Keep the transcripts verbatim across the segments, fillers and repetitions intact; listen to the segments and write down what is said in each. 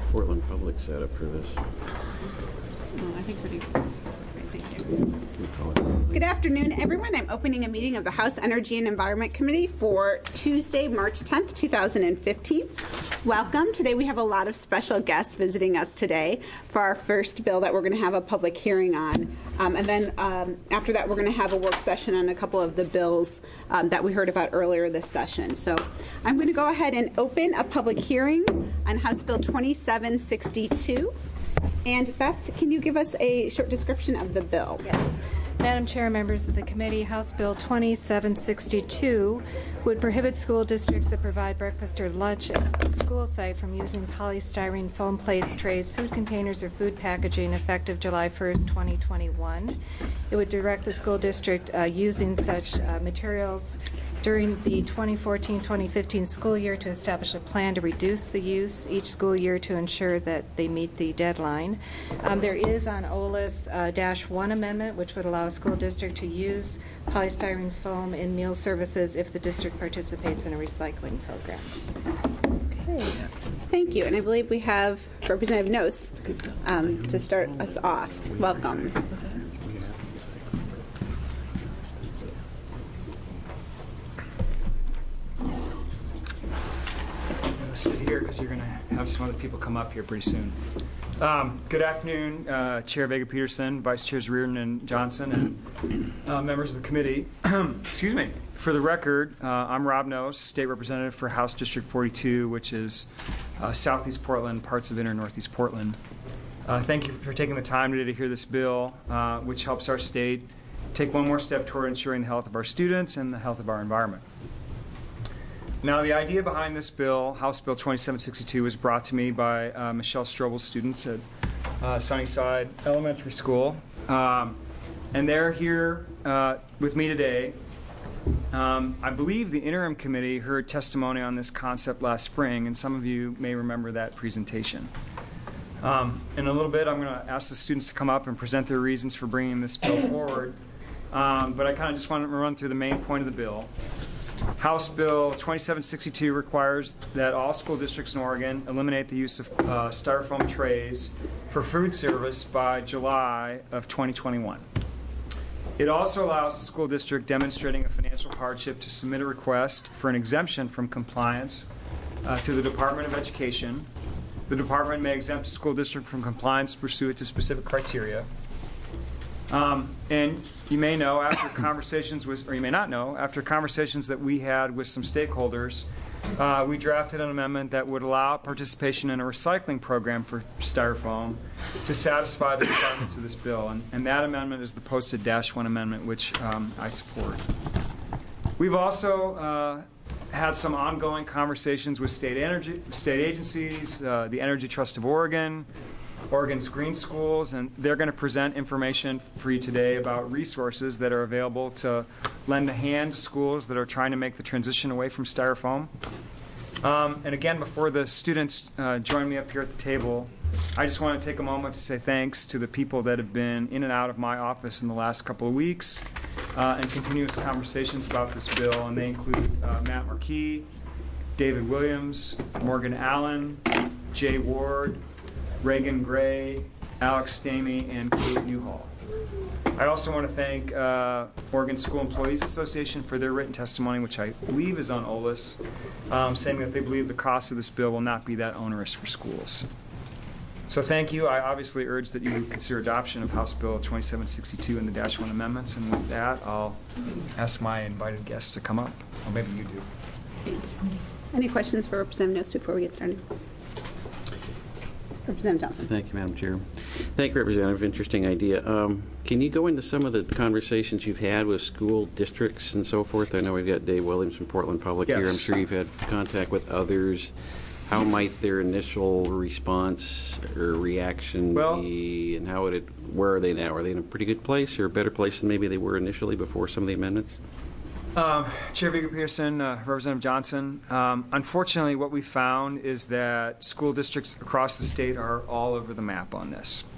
Portland Public set up for this. Oh, I think pretty great. Thank you. Good afternoon, everyone. I'm opening a meeting of the House Energy and Environment Committee for Tuesday, March tenth, two thousand fifteen. Welcome. Today we have a lot of special guests visiting us today for our first bill that we're going to have a public hearing on. Um, and then um, after that, we're going to have a work session on a couple of the bills um, that we heard about earlier this session. So I'm going to go ahead and open a public hearing on House Bill twenty-seven sixty-two. And Beth, can you give us a short description of the bill? Yes. Madam Chair, members of the committee, House Bill twenty-seven sixty-two would prohibit school districts that provide breakfast or lunch at a school site from using polystyrene foam plates, trays, food containers, or food packaging effective July first, twenty twenty-one. It would direct the school district uh, using such uh, materials during the twenty fourteen twenty fifteen school year to establish a plan to reduce the use each school year to ensure that they meet the deadline. Um, there is on O L A S uh, dash one amendment, which would allow a school district to use polystyrene foam in meal services if the district participates in a recycling program. Okay. Thank you. And I believe we have Representative Noce um, to start us off. Welcome. Sit here because you're going to have some other people come up here pretty soon. Um, good afternoon, uh, Chair Vega-Peterson, Vice Chairs Reardon and Johnson, and uh, members of the committee. Excuse me. For the record, uh, I'm Rob Noce, State Representative for House District forty-two, which is uh, Southeast Portland, parts of inner Northeast Portland. Uh, thank you for taking the time today to hear this bill, uh, which helps our state take one more step toward ensuring the health of our students and the health of our environment. Now, the idea behind this bill, House Bill twenty-seven sixty-two, was brought to me by uh, Michelle Strobel's students at uh, Sunnyside Elementary School. Um, and they're here uh, with me today. Um, I believe the interim committee heard testimony on this concept last spring, and some of you may remember that presentation. Um, in a little bit, I'm going to ask the students to come up and present their reasons for bringing this bill forward. Um, but I kind of just want to run through the main point of the bill. House Bill twenty-seven sixty-two requires that all school districts in Oregon eliminate the use of uh, styrofoam trays for food service by July of twenty twenty-one. It also allows the school district demonstrating a financial hardship to submit a request for an exemption from compliance uh, to the Department of Education. The department may exempt a school district from compliance pursuant to specific criteria. Um, and you may know after conversations with, or you may not know, after conversations that we had with some stakeholders, uh, we drafted an amendment that would allow participation in a recycling program for styrofoam to satisfy the requirements of this bill. And, and that amendment is the posted dash one amendment, which um, I support. We've also uh, had some ongoing conversations with state energy, state agencies, uh, the Energy Trust of Oregon, Oregon's Green Schools, and they're going to present information for you today about resources that are available to lend a hand to schools that are trying to make the transition away from styrofoam. Um, and again, before the students uh, join me up here at the table, I just want to take a moment to say thanks to the people that have been in and out of my office in the last couple of weeks uh, and continuous conversations about this bill, and they include uh, Matt Markey, David Williams, Morgan Allen, Jay Ward, Reagan Gray, Alex Stamey, and Kate Newhall. I also want to thank uh, Oregon School Employees Association for their written testimony, which I believe is on O L A S, um, saying that they believe the cost of this bill will not be that onerous for schools. So thank you. I obviously urge that you would consider adoption of House Bill twenty-seven sixty-two and the dash one amendments. And with that, I'll ask my invited guests to come up. Or maybe you do. Great. Any questions for Representative Noce before we get started? Representative Johnson. Thank you, Madam Chair. Thank you, Representative. Interesting idea. Um, can you go into some of the conversations you've had with school districts and so forth? I know we've got Dave Williams from Portland Public yes. here. I'm sure you've had contact with others. How might their initial response or reaction well, be, and how would it? Where are they now? Are they in a pretty good place or a better place than maybe they were initially before some of the amendments? Um, Chair Vega-Peterson, uh, Representative Johnson, um, unfortunately what we found is that school districts across the state are all over the map on this.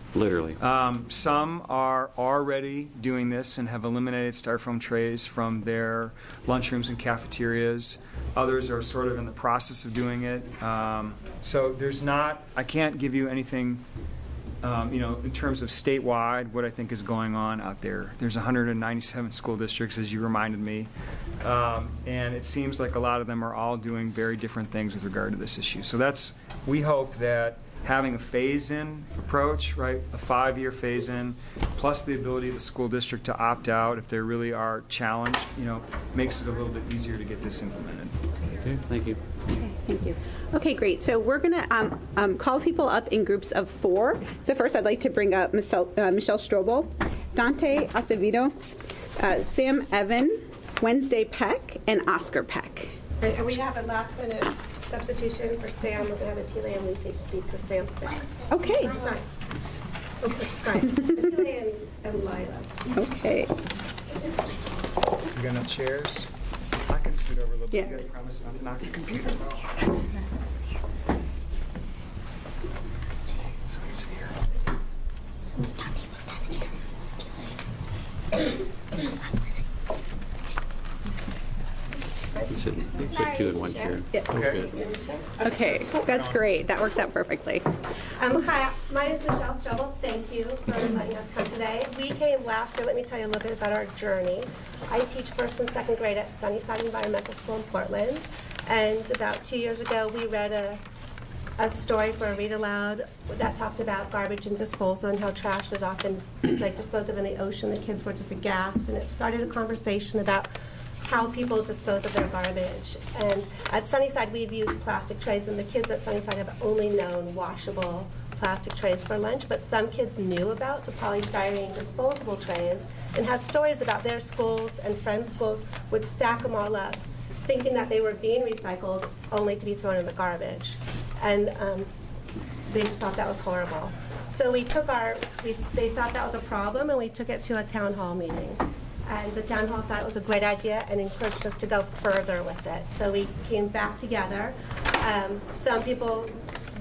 Literally. Um, some are already doing this and have eliminated styrofoam trays from their lunchrooms and cafeterias. Others are sort of in the process of doing it. Um, so there's not, I can't give you anything, um, you know, in terms of statewide, what I think is going on out there. There's one hundred ninety-seven school districts, as you reminded me. Um, and it seems like a lot of them are all doing very different things with regard to this issue. So that's, we hope that having a phase-in approach, right, a five-year phase-in, plus the ability of the school district to opt out if they really are challenged, you know, makes it a little bit easier to get this implemented. Okay, thank you. Okay, thank you. Okay, great. So we're going to um, um, call people up in groups of four. So first, I'd like to bring up Michelle, uh, Michelle Strobel, Dante Acevedo, uh, Sam Evan, Wednesday Peck, and Oscar Peck. And and we have a last-minute substitution for Sam. We're going to have Atila and Lucy speak because Sam's sick. Okay. Sorry. Okay, sorry. Atila and, and Lila. Okay. You got enough chairs? I can scoot over a little bit. Yeah. I promise not to knock your computer. So he's here. You sit, you put two in one chair. Yeah. Okay. Okay, that's great. That works out perfectly. Um, hi, my name is Michelle Strobel. Thank you for letting us come today. We came last year. Let me tell you a little bit about our journey. I teach first and second grade at Sunnyside Environmental School in Portland. And about two years ago, we read a, a story for a read aloud that talked about garbage and disposal and how trash is often like disposed of in the ocean. The kids were just aghast, and it started a conversation about how people dispose of their garbage. And at Sunnyside, we've used plastic trays, and the kids at Sunnyside have only known washable plastic trays for lunch, but some kids knew about the polystyrene disposable trays and had stories about their schools and friends' schools would stack them all up, thinking that they were being recycled only to be thrown in the garbage. And um, they just thought that was horrible. So we took our, we, they thought that was a problem, and we took it to a town hall meeting. And the town hall thought it was a great idea and encouraged us to go further with it. So we came back together. Um, some people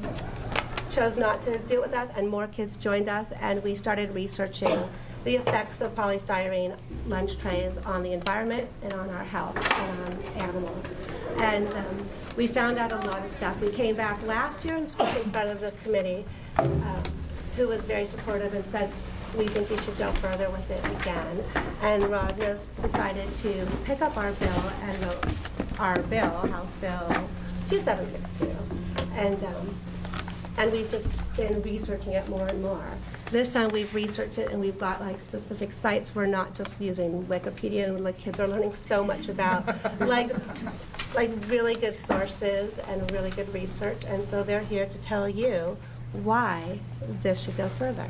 chose not to do it with us, and more kids joined us, and we started researching the effects of polystyrene lunch trays on the environment and on our health and on animals. And um, we found out a lot of stuff. We came back last year and spoke in front of this committee, um, who was very supportive and said, we think we should go further with it again. And Rodna's decided to pick up our bill and wrote our bill, House Bill two seven six two. And, um, and we've just been researching it more and more. This time we've researched it, and we've got like specific sites. We're not just using Wikipedia, and like kids are learning so much about like like really good sources and really good research. And so they're here to tell you why this should go further.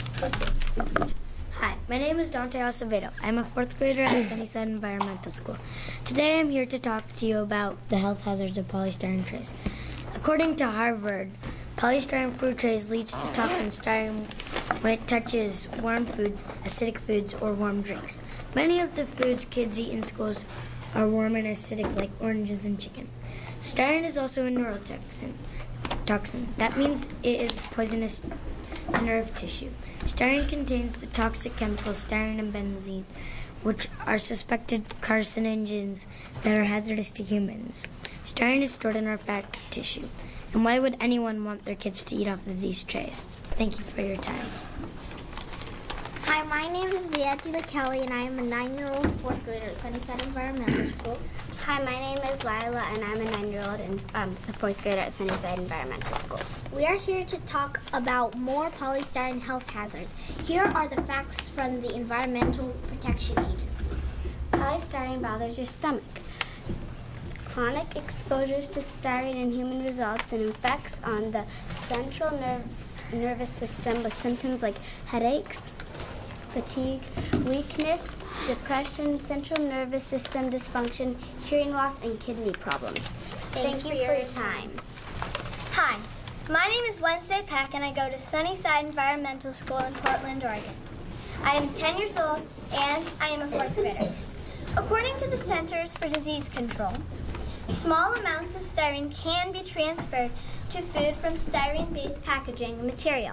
Hi, my name is Dante Acevedo. I'm a fourth grader at Sunnyside Environmental School. Today I'm here to talk to you about the health hazards of polystyrene trays. According to Harvard, polystyrene food trays leads to toxin styrene when it touches warm foods, acidic foods, or warm drinks. Many of the foods kids eat in schools are warm and acidic, like oranges and chicken. Styrene is also a neurotoxin. Toxin. That means it is poisonous to nerve tissue. Styrene contains the toxic chemicals styrene and benzene, which are suspected carcinogens that are hazardous to humans. Styrene is stored in our fat tissue. And why would anyone want their kids to eat off of these trays? Thank you for your time. Hi, my name is Leatila Kelly, and I am a nine-year-old fourth grader at Sunnyside Environmental School. Hi, my name is Lila, and I'm a nine-year-old and um, a fourth grader at Sunnyside Environmental School. We are here to talk about more polystyrene health hazards. Here are the facts from the Environmental Protection Agency. Polystyrene bothers your stomach. Chronic exposures to styrene in human results in effects on the central nerves, nervous system with symptoms like headaches, fatigue, weakness, depression, central nervous system dysfunction, hearing loss, and kidney problems. Thank, Thank you for your time. Hi, my name is Wednesday Peck, and I go to Sunnyside Environmental School in Portland, Oregon. I am ten years old, and I am a fourth grader. According to the Centers for Disease Control, small amounts of styrene can be transferred to food from styrene-based packaging material.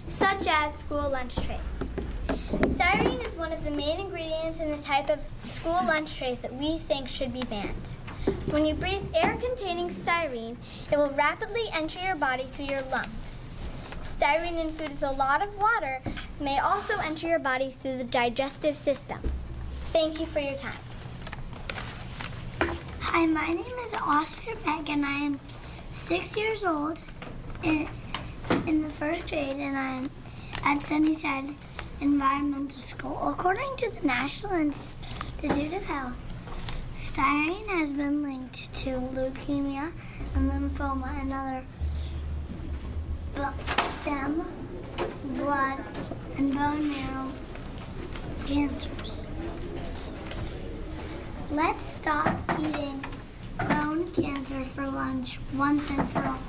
such as school lunch trays. Styrene is one of the main ingredients in the type of school lunch trays that we think should be banned. When you breathe air containing styrene, it will rapidly enter your body through your lungs. Styrene in food with a lot of water may also enter your body through the digestive system. Thank you for your time. Hi, my name is Oscar Beck, and I am six years old in, in the first grade, and I'm at Sunnyside Environmental School. According to the National Institute of Health, styrene has been linked to leukemia and lymphoma and other stem, blood, and bone marrow cancers. Let's stop eating bone cancer for lunch once and for all.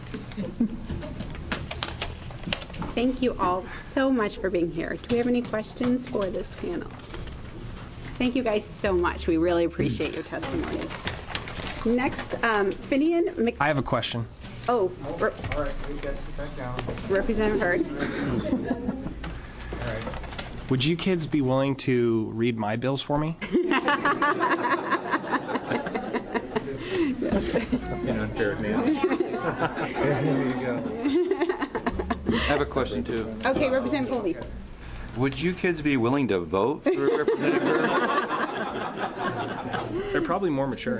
Thank you all so much for being here. Do we have any questions for this panel? Thank you guys so much. We really appreciate your testimony. Next, um, Finian Mc... I have a question. Oh, re- All right, you guys sit back down. Representative Hurd. All right. Would you kids be willing to read my bills for me? Yes. Unfair man. There you go. I have a question too. Okay, Representative Colby. Would you kids be willing to vote for Representative Hurd? They're probably more mature.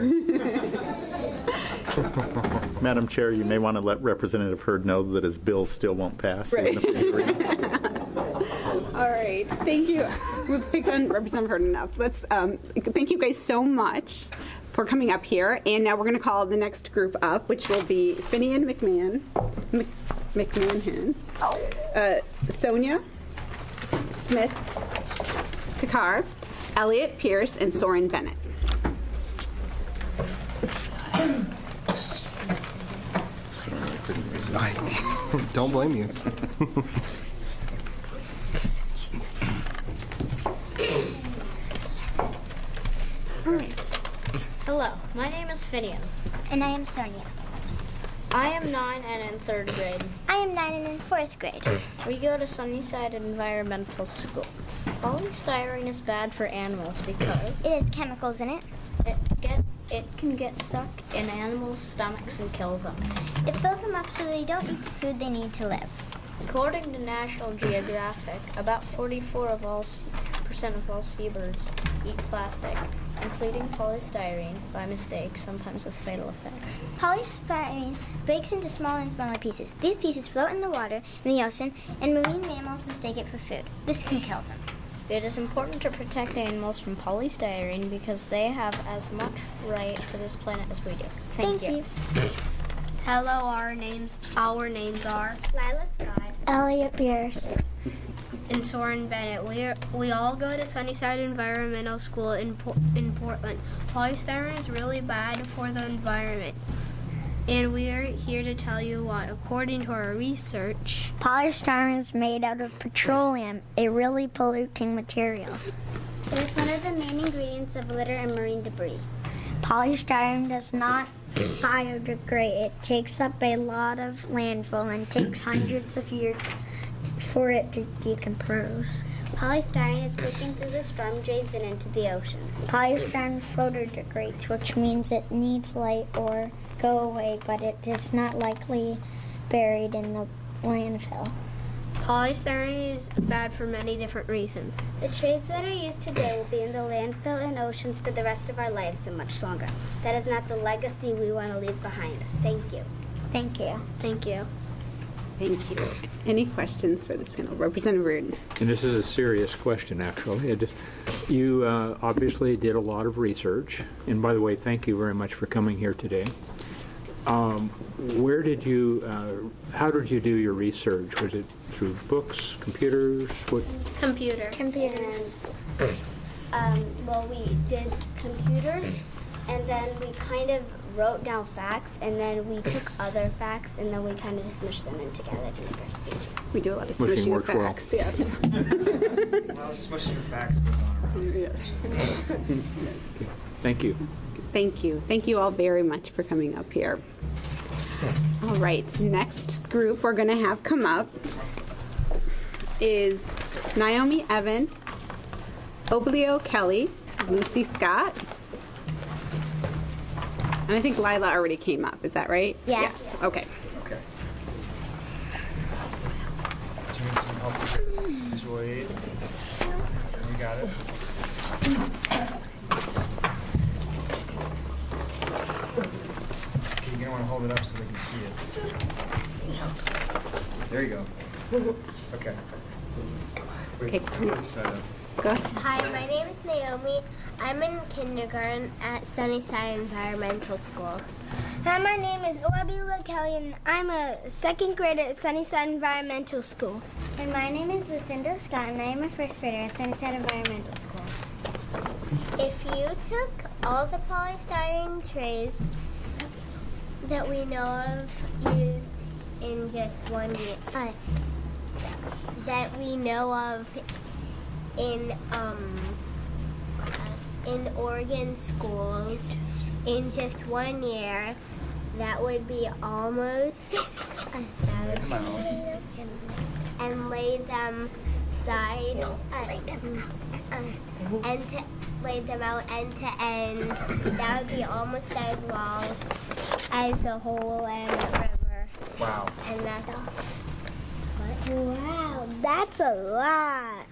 Madam Chair, you may want to let Representative Hurd know that his bill still won't pass. Right. Even if we agree. All right, thank you. We've picked on Representative Hurd enough. Let's um, thank you guys so much for coming up here. And now we're going to call the next group up, which will be Finian McMahon, Mc, McMahon, uh, Sonia Smith, Kakar, Elliot Pierce, and Soren Bennett. I don't blame you. All right. Hello, my name is Finian. And I am Sonia. I am nine and in third grade. I am nine and in fourth grade. We go to Sunnyside Environmental School. Polystyrene is bad for animals because It has chemicals in it. it get it can get stuck in animals' stomachs and kill them. It fills them up so they don't eat the food they need to live. According to National Geographic, about forty-four of all percent of all seabirds eat plastic, including polystyrene, by mistake, sometimes with fatal effects. Polystyrene breaks into smaller and smaller pieces. These pieces float in the water, in the ocean, and marine mammals mistake it for food. This can kill them. It is important to protect animals from polystyrene because they have as much right for this planet as we do. Thank, Thank you. Hello, our names our names are Lila Scott, Elliot Pierce, and Soren Bennett. We are, we all go to Sunnyside Environmental School in Por- in Portland. Polystyrene is really bad for the environment, and we are here to tell you what. According to our research, polystyrene is made out of petroleum, a really polluting material. It is one of the main ingredients of litter and marine debris. Polystyrene does not biodegrade. It takes up a lot of landfill and takes hundreds of years for it to decompose. polystyrene is taken through the storm drains and into the ocean. Polystyrene photodegrades, which means it needs light or go away, but it is not likely buried in the landfill. Polystyrene is bad for many different reasons. The trays that are used today will be in the landfill and oceans for the rest of our lives and much longer. That is not the legacy we want to leave behind. Thank you. Thank you. Thank you. Thank you. Any questions for this panel? Representative Reardon. And this is a serious question, actually. It, you uh, obviously did a lot of research. And by the way, thank you very much for coming here today. Um, where did you, uh, how did you do your research? Was it through books, computers? What? Computer. Computers. Um, well, we did computers, and then we kind of wrote down facts, and then we took other facts, and then we kind of just smushed them in together to make our speeches. We do a lot of Smushing smooshing of works well. facts, yes. Well, smushing your facts goes on around. Yes. Thank you. Thank you. Thank you all very much for coming up here. All right, next group we're going to have come up is Naomi Evan, Oblio Kelly, Lucy Scott, and I think Lila already came up. Is that right? Yes. Yes. Okay. Okay. Do you need some help with visual aid? You got it. Okay, you're going to want to hold it up so they can see it. There you go. Okay. Wait, Okay. this side up. Go. Hi, my name is Naomi. I'm in kindergarten at Sunnyside Environmental School. Hi, my name is Oabila Kelly, and I'm a second grader at Sunnyside Environmental School. And my name is Lucinda Scott, and I am a first grader at Sunnyside Environmental School. If you took all the polystyrene trays that we know of used in just one year, uh, that we know of in um, in Oregon schools in just one year, that would be almost a thousand, and lay them side uh, uh, and to, lay them out end to end. That would be almost as long as the whole Willamette River. Wow. And that's all. Wow, that's a lot.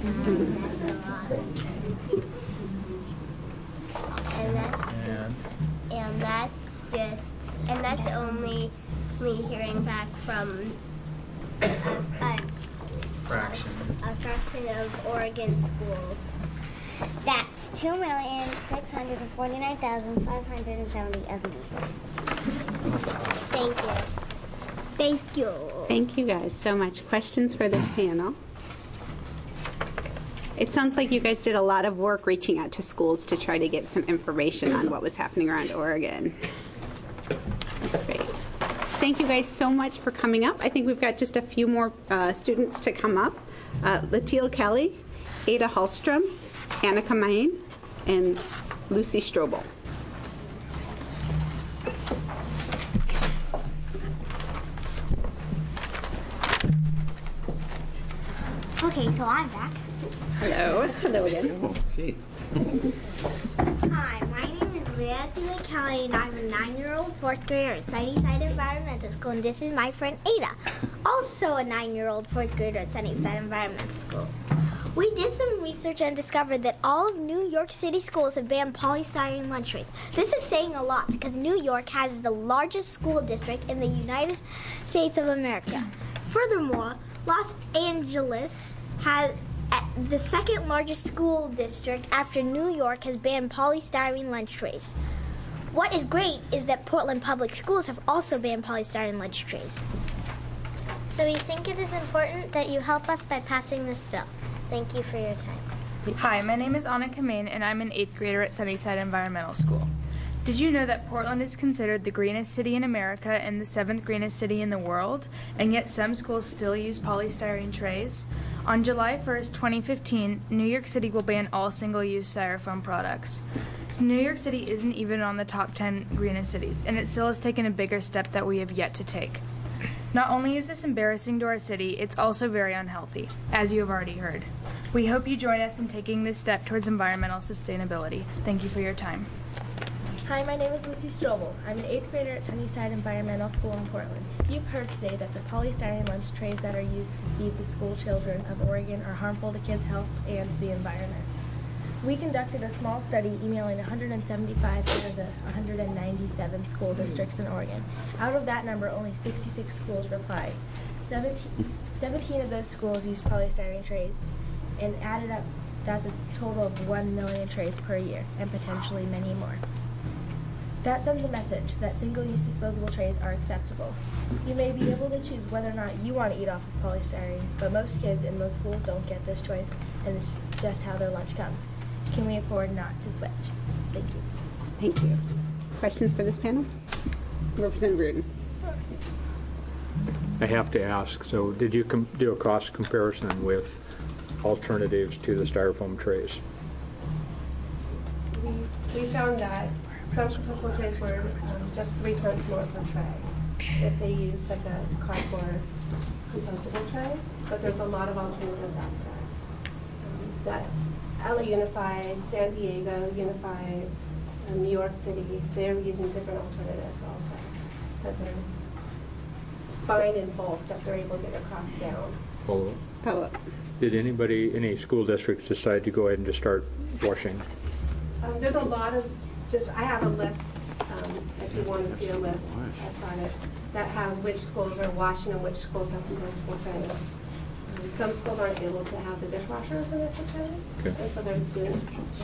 And that's And and that's just and that's only me hearing back from a, a, fraction. a fraction of Oregon schools. That's two million six hundred forty-nine thousand five hundred seventy of me. Thank you. Thank you. Thank you guys so much. Questions for this panel? It sounds like you guys did a lot of work reaching out to schools to try to get some information on what was happening around Oregon. That's great. Thank you guys so much for coming up. I think we've got just a few more uh, students to come up. Uh, Latil Kelly, Ada Hallstrom, Annika Main, and Lucy Strobel. Okay, so I'm back. Hello. Hello again. Oh, gee. Hi, my name is Leah Kelly, and I'm a nine-year-old fourth grader at Sunnyside Environmental School, and this is my friend Ada, also a nine-year-old fourth grader at Sunnyside Environmental School. We did some research and discovered that all of New York City schools have banned polystyrene lunch trays. This is saying a lot because New York has the largest school district in the United States of America. Furthermore, Los Angeles has the second largest school district after New York has banned polystyrene lunch trays. What is great is that Portland Public Schools have also banned polystyrene lunch trays. So we think it is important that you help us by passing this bill. Thank you for your time. Hi, my name is Annika Main, and I'm an eighth grader at Sunnyside Environmental School. Did you know that Portland is considered the greenest city in America and the seventh greenest city in the world, and yet some schools still use polystyrene trays? On July first, twenty fifteen, New York City will ban all single-use styrofoam products. So New York City isn't even on the top ten greenest cities, and it still has taken a bigger step that we have yet to take. Not only is this embarrassing to our city, it's also very unhealthy, as you have already heard. We hope you join us in taking this step towards environmental sustainability. Thank you for your time. Hi, my name is Lucy Strobel. I'm an eighth grader at Sunnyside Environmental School in Portland. You've heard today that the polystyrene lunch trays that are used to feed the school children of Oregon are harmful to kids' health and to the environment. We conducted a small study emailing one hundred seventy-five out of the one hundred ninety-seven school districts in Oregon. Out of that number, only sixty-six schools replied. seventeen, seventeen of those schools used polystyrene trays, and added up, that's a total of one million trays per year, and potentially many more. That sends a message that single-use disposable trays are acceptable. You may be able to choose whether or not you want to eat off of polystyrene, but most kids in most schools don't get this choice, and it's just how their lunch comes. Can we afford not to switch? Thank you. Thank you. Questions for this panel? Representative Reardon. I have to ask, so did you com- do a cost comparison with alternatives to the styrofoam trays? We, we found that some disposable trays were um, just three cents more per tray. if they use like a cardboard compostable tray, but there's a lot of alternatives out there. Um, that L A Unified, San Diego Unified, um, New York City, they're using different alternatives also that they're buying in bulk, that they're able to get their costs down. Follow up. Follow up. Did anybody, any school districts decide to go ahead and just start washing? Um, there's a lot of, just, I have a list, um, if you want to see a list, I brought it, that has which schools are washing and which schools have compostable trays. Um, some schools aren't able to have the dishwashers in their kitchens, okay. and so they're doing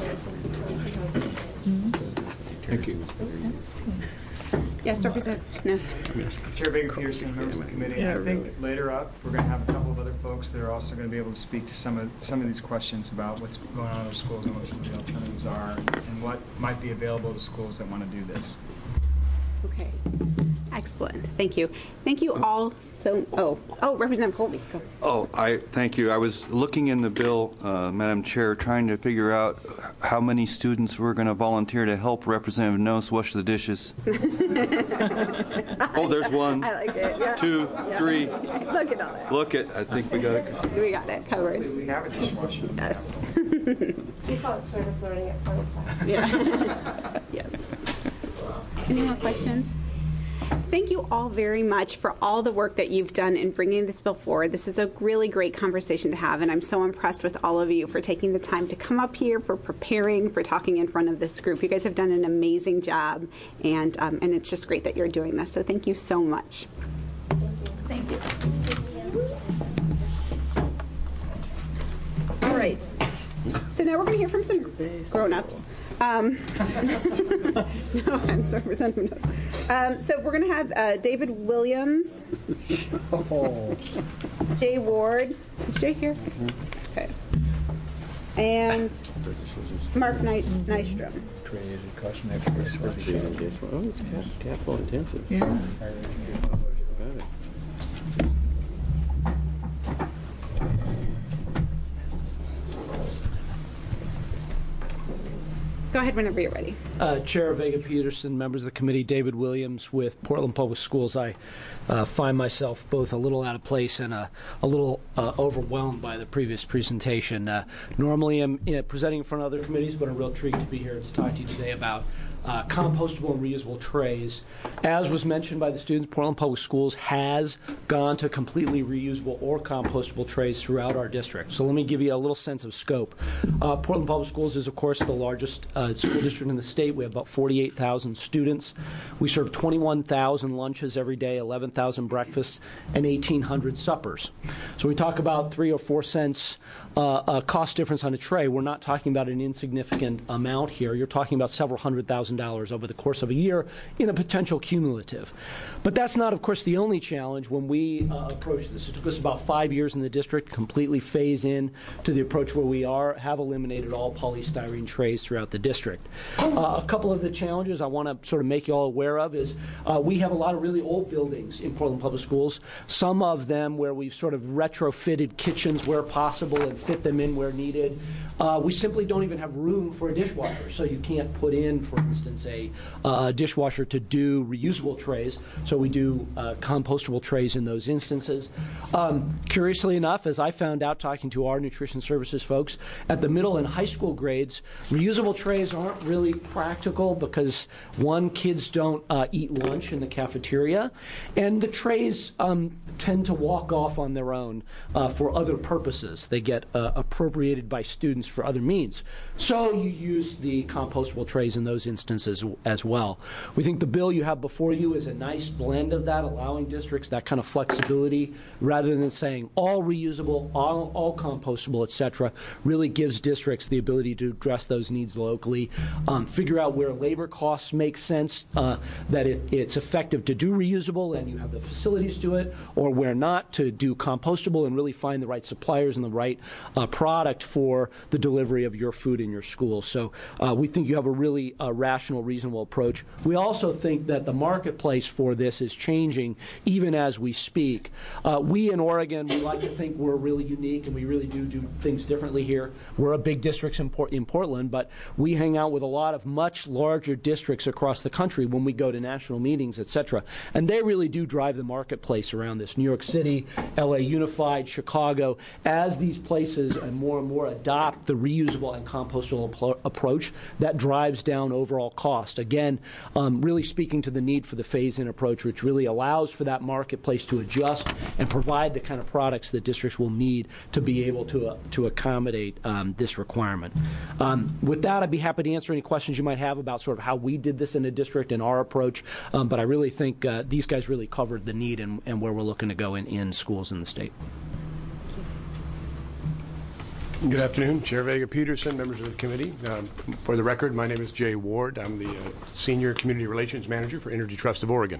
Thank you. Yes, Representative. No, sir. Chair Baker-Peterson, members of the committee. Yeah, I think really. later up, we're going to have a couple of other folks that are also going to be able to speak to some of some of these questions about what's going on in our schools and what some of the alternatives are, and what might be available to schools that want to do this. Okay. Excellent. Thank you. Thank you all so. Oh, oh, Representative Colby. Go. Oh, I thank you. I was looking in the bill, uh, Madam Chair, trying to figure out how many students were going to volunteer to help Representative Nose wash the dishes. Oh, there's one. I like it. Yeah. Two, Yeah. three. Look at all that. Look it. I think we got it. We got it covered. We have a dishwasher. Yes. We call it service learning at Sunnyside. Yeah. Yes. Any more questions? Thank you all very much for all the work that you've done in bringing this bill forward. This is a really great conversation to have, and I'm so impressed with all of you for taking the time to come up here, for preparing, for talking in front of this group. You guys have done an amazing job, and um, and it's just great that you're doing this. So thank you so much. Thank you. All right. So now we're going to hear from some grown-ups. Um, no offense, Representative. Um, so we're going to have uh, David Williams, Oh. Jay Ward. Is Jay here? Okay. And Mark Ny- Nystrom. Trade it costs an extra thirty cents. Oh, it's capital intensive. Yeah. Got it. Go ahead whenever you're ready. Uh, Chair Vega Peterson, members of the committee, David Williams with Portland Public Schools. I uh, find myself both a little out of place and a, a little uh, overwhelmed by the previous presentation. Uh, normally I'm uh, presenting in front of other committees, but a real treat to be here to talk to you today about uh, compostable and reusable trays. As was mentioned by the students, Portland Public Schools has gone to completely reusable or compostable trays throughout our district. So let me give you a little sense of scope. Uh, Portland Public Schools is, of course, the largest uh, school district in the state. We have about forty-eight thousand students. We serve twenty-one thousand lunches every day, eleven thousand breakfasts, and eighteen hundred suppers. So we talk about three or four cents uh, uh, cost difference on a tray. We're not talking about an insignificant amount here. You're talking about several hundred thousand dollars over the course of a year in a potential cumulative. But that's not, of course, the only challenge when we uh, approach this. It took us about five years in the district to completely phase in to the approach where we are, have eliminated all polystyrene trays throughout the district. Uh, a couple of the challenges I want to sort of make you all aware of is uh, we have a lot of really old buildings in Portland Public Schools, some of them where we've sort of retrofitted kitchens where possible and fit them in where needed. Uh, we simply don't even have room for a dishwasher, so you can't put in, for instance, a uh, dishwasher to do reusable trays, so we do uh, compostable trays in those instances. Um, curiously enough, as I found out talking to our nutrition services folks, at the middle and high school grades, reusable trays aren't really practical because, one, kids don't uh, eat lunch in the cafeteria, and the trays um, tend to walk off on their own uh, for other purposes. They get uh, appropriated by students for other means. So you use the compostable trays in those instances as well. We think the bill you have before you is a nice blend of that, allowing districts that kind of flexibility rather than saying all reusable, all, all compostable, et cetera, really gives districts the ability to address those needs locally, um, figure out where labor costs make sense, uh, that it, it's effective to do reusable and you have the facilities to it, or where not to do compostable, and really find the right suppliers and the right uh, product for the delivery of your food in your school. So uh, we think you have a really uh, rational, reasonable approach. We also think that the marketplace for this is changing even as we speak. Uh, we in Oregon, we like to think we're really unique and we really do do things differently here. We're a big district in, Port- in Portland, but we we hang out with a lot of much larger districts across the country when we go to national meetings, et cetera. And they really do drive the marketplace around this. New York City, L A Unified, Chicago, as these places and more and more adopt the reusable and compostable apl- approach, that drives down overall cost. Again, um, really speaking to the need for the phase-in approach, which really allows for that marketplace to adjust and provide the kind of products that districts will need to be able to uh, to accommodate um, this requirement. Um, with that, I'd be happy to answer any questions you might have about sort of how we did this in a district and our approach, um, but I really think uh, these guys really covered the need and, and where we're looking to go in, in schools in the state. Good afternoon, Chair Vega Peterson, members of the committee. Um, for the record, my name is Jay Ward. I'm the uh, Senior Community Relations Manager for Energy Trust of Oregon.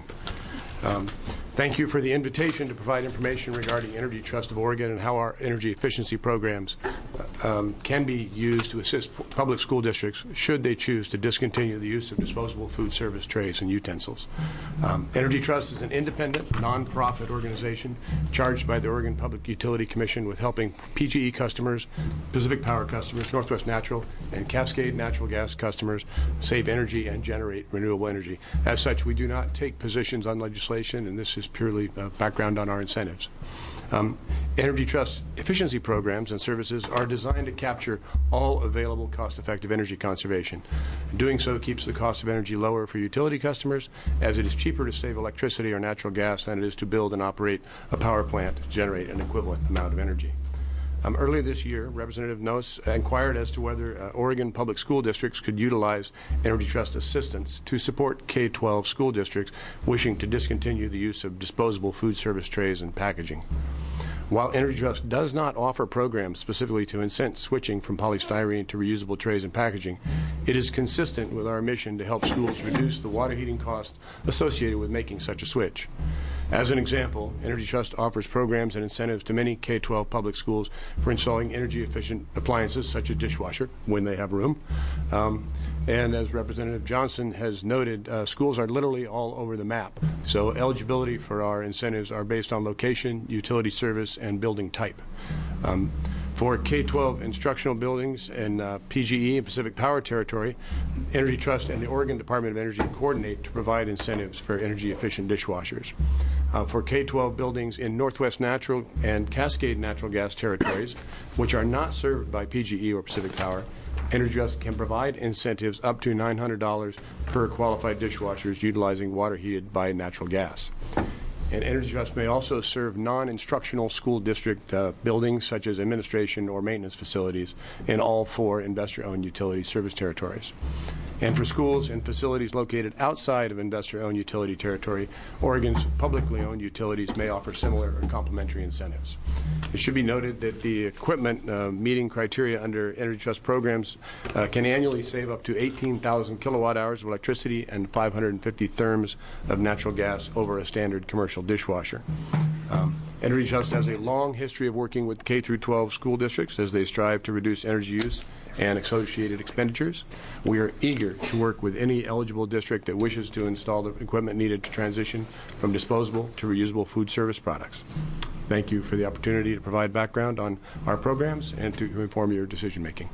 Um, thank you for the invitation to provide information regarding Energy Trust of Oregon and how our energy efficiency programs um, can be used to assist public school districts should they choose to discontinue the use of disposable food service trays and utensils. Um, Energy Trust is an independent, nonprofit organization charged by the Oregon Public Utility Commission with helping P G E customers, Pacific Power customers, Northwest Natural, and Cascade Natural Gas customers save energy and generate renewable energy. As such, we do not take positions on legislation, and this is purely uh, background on our incentives. Um, Energy Trust efficiency programs and services are designed to capture all available cost-effective energy conservation. Doing so keeps the cost of energy lower for utility customers, as it is cheaper to save electricity or natural gas than it is to build and operate a power plant to generate an equivalent amount of energy. Um, earlier this year, Representative Noss inquired as to whether uh, Oregon public school districts could utilize Energy Trust assistance to support K twelve school districts wishing to discontinue the use of disposable food service trays and packaging. While Energy Trust does not offer programs specifically to incent switching from polystyrene to reusable trays and packaging, it is consistent with our mission to help schools reduce the water heating costs associated with making such a switch. As an example, Energy Trust offers programs and incentives to many K twelve public schools for installing energy-efficient appliances such as dishwasher when they have room. Um, and as Representative Johnson has noted, uh, schools are literally all over the map. So eligibility for our incentives are based on location, utility service, and building type. Um, For K twelve instructional buildings in uh, P G E and Pacific Power Territory, Energy Trust and the Oregon Department of Energy coordinate to provide incentives for energy-efficient dishwashers. Uh, for K twelve buildings in Northwest Natural and Cascade Natural Gas territories, which are not served by P G E or Pacific Power, Energy Trust can provide incentives up to nine hundred dollars per qualified dishwashers utilizing water heated by natural gas. And Energy Trust may also serve non-instructional school district uh, buildings such as administration or maintenance facilities in all four investor-owned utility service territories. And for schools and facilities located outside of investor-owned utility territory, Oregon's publicly owned utilities may offer similar or complementary incentives. It should be noted that the equipment uh, meeting criteria under Energy Trust programs uh, can annually save up to eighteen thousand kilowatt hours of electricity and five hundred fifty therms of natural gas over a standard commercial dishwasher. Um, Energy Trust has a long history of working with K through twelve school districts as they strive to reduce energy use and associated expenditures. We are eager to work with any eligible district that wishes to install the equipment needed to transition from disposable to reusable food service products. Thank you for the opportunity to provide background on our programs and to inform your decision making.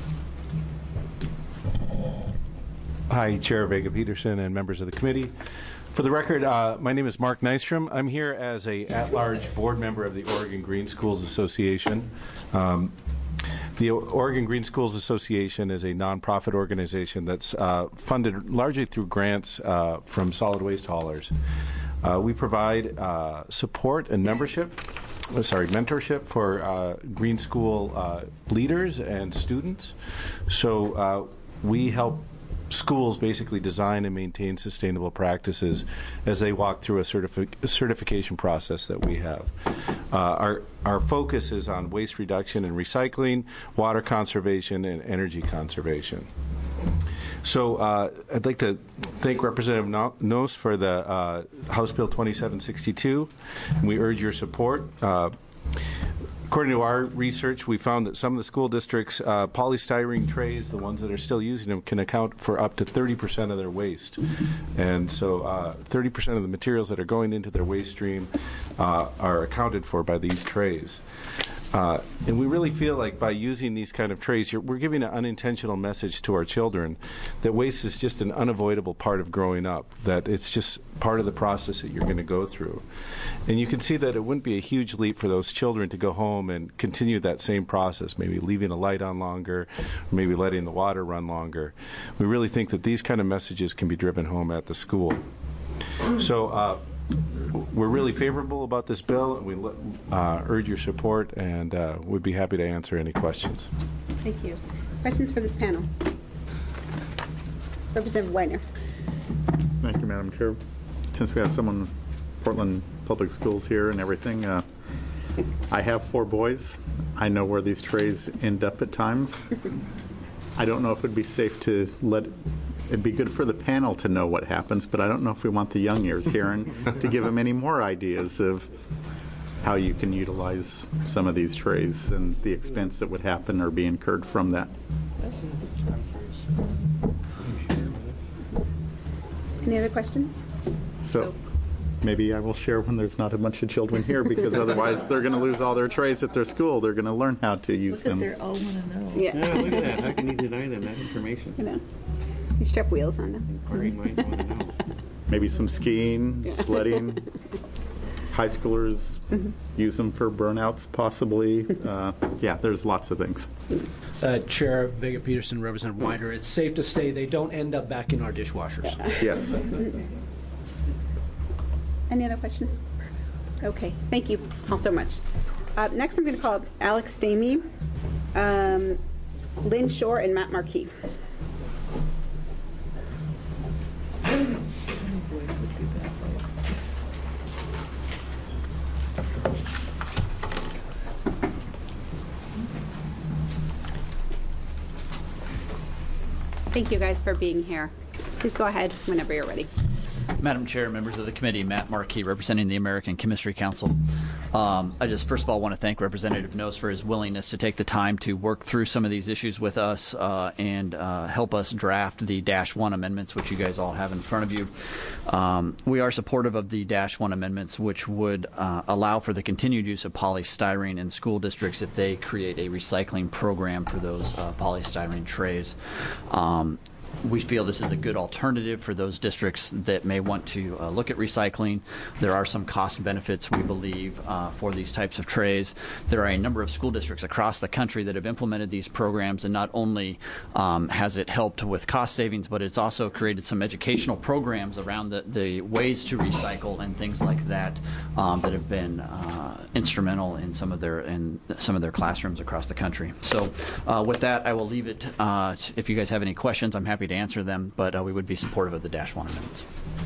Hi, Chair Vega Peterson and members of the committee. For the record, uh, my name is Mark Nystrom. I'm here as a at-large board member of the Oregon Green Schools Association. Um, The Oregon Green Schools Association is a nonprofit organization that's uh, funded largely through grants uh, from solid waste haulers. Uh, we provide uh, support and membership, uh, sorry, mentorship for uh, green school uh, leaders and students. So uh, we help schools basically design and maintain sustainable practices as they walk through a, certifi- a certification process that we have. Uh, our, our focus is on waste reduction and recycling, water conservation, and energy conservation. So uh, I'd like to thank Representative Noss for the uh, House Bill twenty-seven sixty-two. We urge your support. Uh, According to our research, we found that some of the school districts' uh, polystyrene trays, the ones that are still using them, can account for up to thirty percent of their waste. And so uh, thirty percent of the materials that are going into their waste stream uh, are accounted for by these trays. Uh, and we really feel like by using these kind of trays, you're, we're giving an unintentional message to our children that waste is just an unavoidable part of growing up, that it's just part of the process that you're going to go through. And you can see that it wouldn't be a huge leap for those children to go home and continue that same process, maybe leaving a light on longer, or maybe letting the water run longer. We really think that these kind of messages can be driven home at the school. So uh, we're really favorable about this bill. We uh, urge your support, and uh, we'd be happy to answer any questions. Thank you. Questions for this panel? Representative Weiner. Thank you, Madam Chair. Since we have someone Portland Public Schools here and everything, uh, I have four boys. I know where these trays end up at times. I don't know if it would be safe to let it'd be good for the panel to know what happens, but I don't know if we want the young ears here and to give them any more ideas of how you can utilize some of these trays and the expense that would happen or be incurred from that. Any other questions? So maybe I will share when there's not a bunch of children here, because otherwise they're going to lose all their trays at their school. They're going to learn how to use them. They're all want to know. Yeah. Yeah, look at that. How can you deny them that information? You know, you strap wheels on them. Inquiring minds want to know. Maybe some skiing, Yeah. sledding. High schoolers Mhm. use them for burnouts, possibly. Uh, yeah, there's lots of things. Uh, Chair Vega Peterson, Representative Winder, it's safe to say they don't end up back in our dishwashers. Yes. Any other questions? Okay, thank you all so much. Uh, next, I'm going to call Alex Stamey, um, Lynn Shore, and Matt Markey. Thank you guys for being here. Please go ahead whenever you're ready. Madam Chair, members of the committee, Matt Markey, representing the American Chemistry Council. Um, I just first of all want to thank Representative Nose for his willingness to take the time to work through some of these issues with us uh, and uh, help us draft the Dash one amendments, which you guys all have in front of you. Um, we are supportive of the Dash one amendments, which would uh, allow for the continued use of polystyrene in school districts if they create a recycling program for those uh, polystyrene trays. Um, We feel this is a good alternative for those districts that may want to uh, look at recycling. There are some cost benefits, we believe, uh, for these types of trays. There are a number of school districts across the country that have implemented these programs, and not only um, has it helped with cost savings, but it's also created some educational programs around the, the ways to recycle and things like that um, that have been uh, instrumental in some of their in some of their classrooms across the country. So uh, with that, I will leave it. Uh, if you guys have any questions, I'm happy to answer them, but uh, we would be supportive of the Dash one amendments.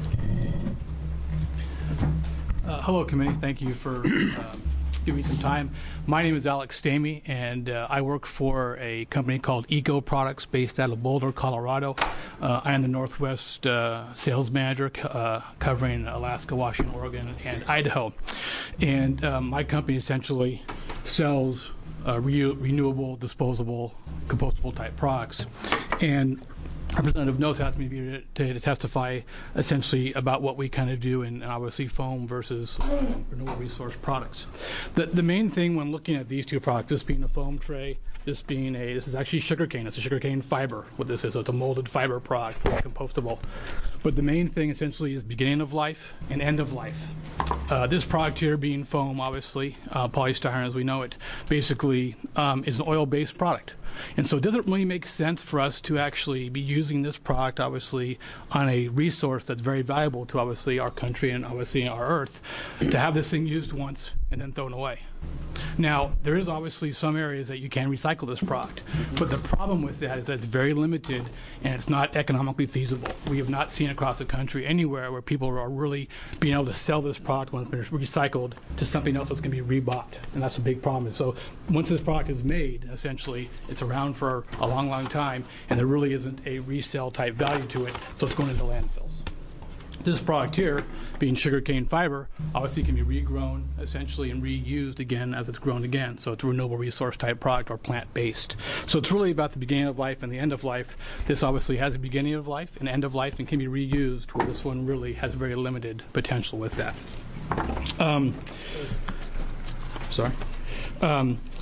Uh, hello, committee. Thank you for uh, giving me some time. My name is Alex Stamey, and uh, I work for a company called Eco Products based out of Boulder, Colorado. Uh, I am the Northwest uh, sales manager uh, covering Alaska, Washington, Oregon, and Idaho. And um, my company essentially sells uh, re renewable, disposable, compostable type products. And Representative Nose asked me to, be, to, to testify essentially about what we kind of do in obviously foam versus uh, renewable resource products. The, the main thing when looking at these two products, this being a foam tray, this being a, this is actually sugarcane, it's a sugarcane fiber, what this is, so it's a molded fiber product, fully compostable. But the main thing essentially is beginning of life and end of life. Uh, this product here being foam, obviously, uh, polystyrene as we know it, basically um, is an oil-based product. And so it doesn't really make sense for us to actually be using this product, obviously, on a resource that's very valuable to, obviously, our country and, obviously, our Earth, to have this thing used once and then thrown away. Now, there is obviously some areas that you can recycle this product, but the problem with that is that it's very limited and it's not economically feasible. We have not seen across the country anywhere where people are really being able to sell this product when it's been recycled to something else that's going to be rebought, and that's a big problem. So once this product is made, essentially, it's around for a long, long time, and there really isn't a resale type value to it, so it's going into landfills. This product here, being sugarcane fiber, obviously can be regrown essentially and reused again as it's grown again. So it's a renewable resource type product or plant-based. So it's really about the beginning of life and the end of life. This obviously has a beginning of life, an end of life, and can be reused, where this one really has very limited potential with that. Um, sorry. Um,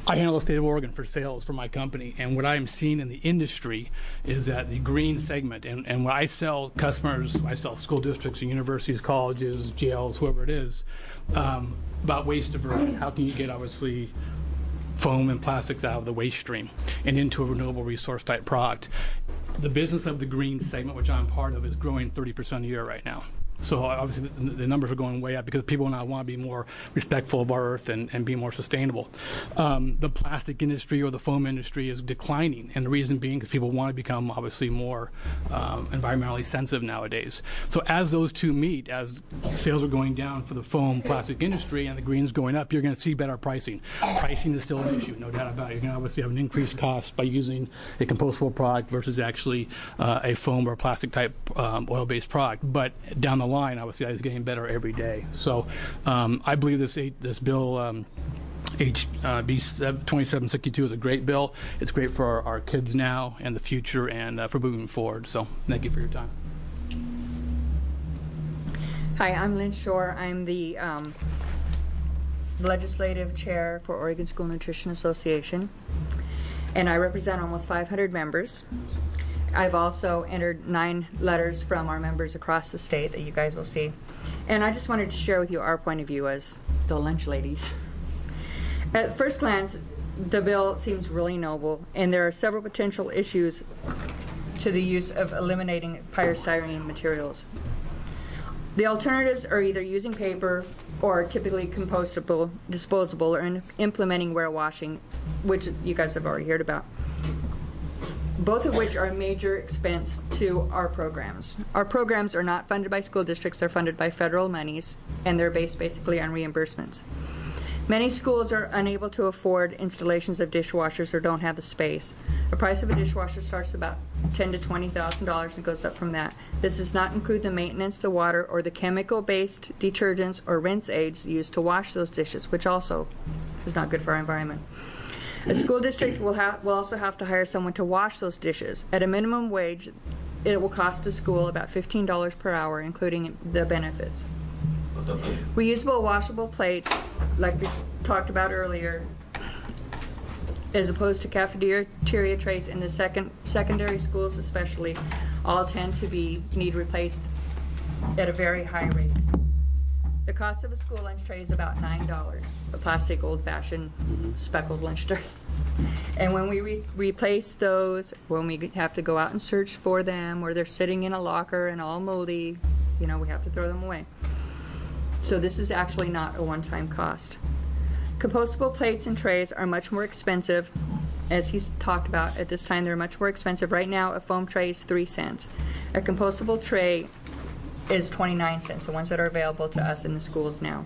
I handle the state of Oregon for sales for my company, and what I'm seeing in the industry is that the green segment, and, and when I sell customers, I sell school districts and universities, colleges, jails, whoever it is, um, about waste diversion. How can you get, obviously, foam and plastics out of the waste stream and into a renewable resource type product? The business of the green segment, which I'm part of, is growing thirty percent a year right now. So obviously the, the numbers are going way up because people now want to be more respectful of our earth and, and be more sustainable. Um, the plastic industry or the foam industry is declining, and the reason being because people want to become obviously more um, environmentally sensitive nowadays. So as those two meet, as sales are going down for the foam plastic industry and the green's going up, you're going to see better pricing. Pricing is still an issue, no doubt about it. You're going to obviously have an increased cost by using a compostable product versus actually uh, a foam or plastic type um, oil-based product. But down the line, obviously, is getting better every day. So um, I believe this this bill, um, H B twenty-seven sixty-two, is a great bill. It's great for our, our kids now and the future, and uh, for moving forward. So thank you for your time. Hi, I'm Lynn Shore. I'm the um, legislative chair for Oregon School Nutrition Association, and I represent almost five hundred members. I've also entered nine letters from our members across the state that you guys will see. And I just wanted to share with you our point of view as the lunch ladies. At first glance, the bill seems really noble, and there are several potential issues to the use of eliminating polystyrene materials. The alternatives are either using paper or typically compostable, disposable, or in implementing warewashing, which you guys have already heard about, both of which are a major expense to our programs. Our programs are not funded by school districts, they're funded by federal monies, and they're based basically on reimbursements. Many schools are unable to afford installations of dishwashers or don't have the space. The price of a dishwasher starts about ten thousand to twenty thousand dollars and goes up from that. This does not include the maintenance, the water, or the chemical-based detergents or rinse aids used to wash those dishes, which also is not good for our environment. A school district will, ha will also have to hire someone to wash those dishes. At a minimum wage, it will cost a school about fifteen dollars per hour, including the benefits. Reusable washable plates, like we talked about earlier, as opposed to cafeteria trays in the second, secondary schools especially, all tend to be need replaced at a very high rate. The cost of a school lunch tray is about nine dollars, a plastic old-fashioned speckled lunch tray. And when we re replace those, when we have to go out and search for them, or they're sitting in a locker and all moldy, you know, we have to throw them away. So this is actually not a one-time cost. Compostable plates and trays are much more expensive. As he's talked about, at this time they're much more expensive. Right now, a foam tray is three cents. A compostable tray is twenty-nine cents, the ones that are available to us in the schools now.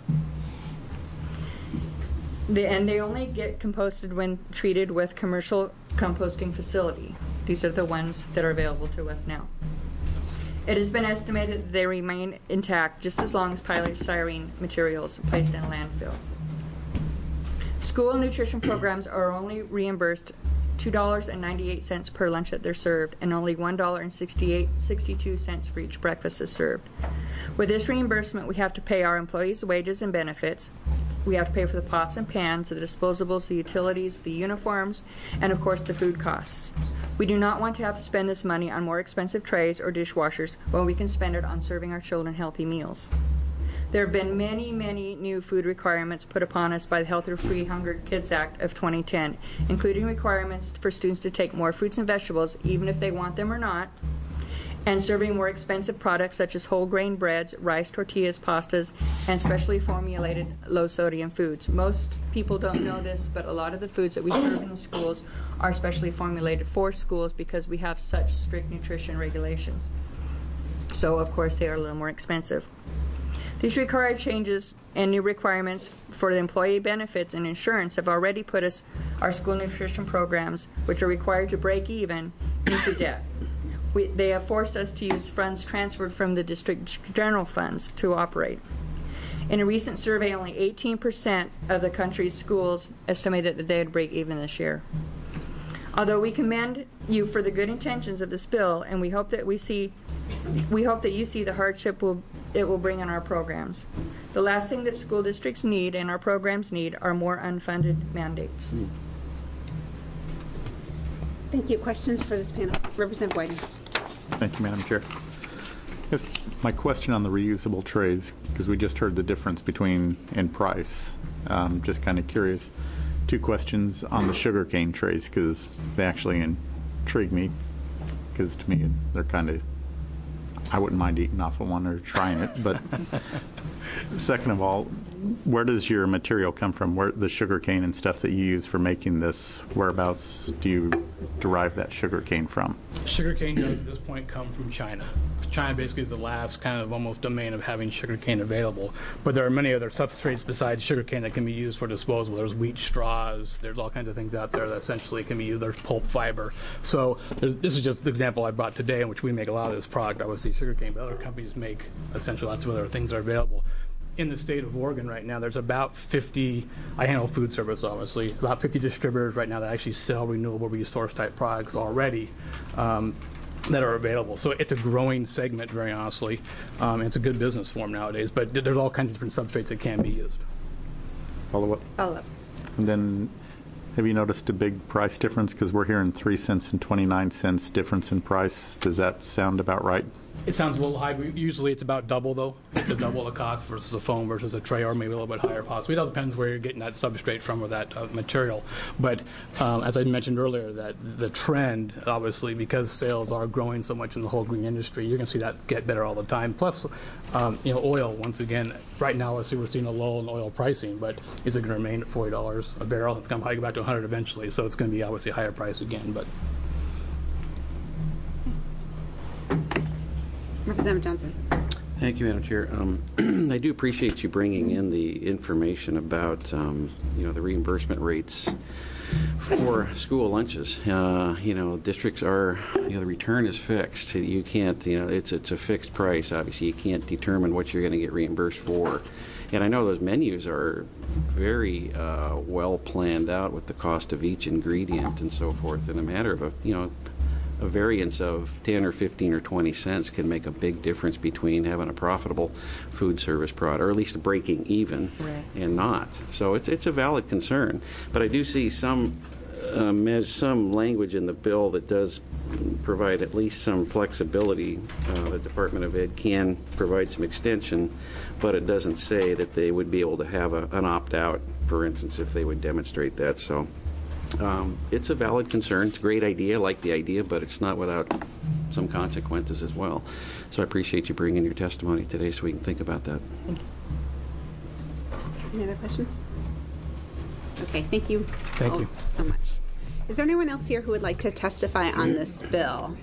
The, and they only get composted when treated with commercial composting facility. These are the ones that are available to us now. It has been estimated that they remain intact just as long as polystyrene materials placed in a landfill. School nutrition programs are only reimbursed two dollars and ninety-eight cents per lunch that they're served, and only one dollar and sixty-two cents for each breakfast is served. With this reimbursement, we have to pay our employees' wages and benefits. We have to pay for the pots and pans, the disposables, the utilities, the uniforms, and of course the food costs. We do not want to have to spend this money on more expensive trays or dishwashers when we can spend it on serving our children healthy meals. There have been many, many new food requirements put upon us by the Healthy Free Hunger Kids Act of twenty ten, including requirements for students to take more fruits and vegetables, even if they want them or not, and serving more expensive products such as whole grain breads, rice, tortillas, pastas, and specially formulated low-sodium foods. Most people don't know this, but a lot of the foods that we serve in the schools are specially formulated for schools because we have such strict nutrition regulations. So, of course, they are a little more expensive. These required changes and new requirements for the employee benefits and insurance have already put us, our school nutrition programs, which are required to break even, into debt. We, they have forced us to use funds transferred from the district general funds to operate. In a recent survey, only eighteen percent of the country's schools estimated that they would break even this year. Although we commend you for the good intentions of this bill, and we hope that we see, we hope that you see the hardship will, it will bring on our programs. The last thing that school districts need and our programs need are more unfunded mandates. Thank you. Questions for this panel? Representative Whiting. Thank you, Madam Chair. Yes, my question on the reusable trays, because we just heard the difference between in price. Um, just kind of curious. Two questions on the sugarcane trays, because they actually intrigue me, because to me they're kind of, I wouldn't mind eating off of one or trying it. But second of all, where does your material come from? Where the sugarcane and stuff that you use for making this, whereabouts do you derive that sugarcane from? Sugarcane does at this point come from China. China basically is the last kind of almost domain of having sugarcane available. But there are many other substrates besides sugarcane that can be used for disposal. There's wheat straws. There's all kinds of things out there that essentially can be used. There's pulp fiber. So there's, this is just the example I brought today in which we make a lot of this product, obviously sugarcane, but other companies make essentially lots of other things that are available. In the state of Oregon right now, there's about fifty, I handle food service obviously, about fifty distributors right now that actually sell renewable resource type products already um, that are available. So it's a growing segment, very honestly. Um, it's a good business for them nowadays, but there's all kinds of different substrates that can be used. Follow up? Follow up. And then have you noticed a big price difference? Because we're hearing three cents and twenty-nine cents difference in price. Does that sound about right? It sounds a little high. Usually it's about double, though. It's a double the cost versus a foam versus a tray, or maybe a little bit higher possibly. It all depends where you're getting that substrate from or that uh, material. But um, as I mentioned earlier, that the trend, obviously, because sales are growing so much in the whole green industry, you can see that get better all the time. Plus, um, you know, oil, once again, right now, let's see, we're seeing a lull in oil pricing, but is it going to remain at forty dollars a barrel? It's going to probably go back to one hundred eventually, so it's going to be obviously a higher price again. But Representative Johnson. Thank you, Madam Chair. Um, I do appreciate you bringing in the information about, um, you know, the reimbursement rates for school lunches. Uh, you know, districts are, you know, the return is fixed. You can't, you know, it's it's a fixed price. Obviously, you can't determine what you're going to get reimbursed for. And I know those menus are very uh, well planned out with the cost of each ingredient and so forth. In a matter of a, you know, a variance of ten or fifteen or twenty cents can make a big difference between having a profitable food service product, or at least breaking even, right, and not. So it's it's a valid concern. But I do see some uh, some language in the bill that does provide at least some flexibility. Uh, the Department of Ed can provide some extension, but it doesn't say that they would be able to have a, an opt-out, for instance, if they would demonstrate that. So. Um, it's a valid concern. It's a great idea. I like the idea, but it's not without some consequences as well. So I appreciate you bringing your testimony today so we can think about that. Thank you. Any other questions? Okay, thank you. Thank you so much. Is there anyone else here who would like to testify on this bill?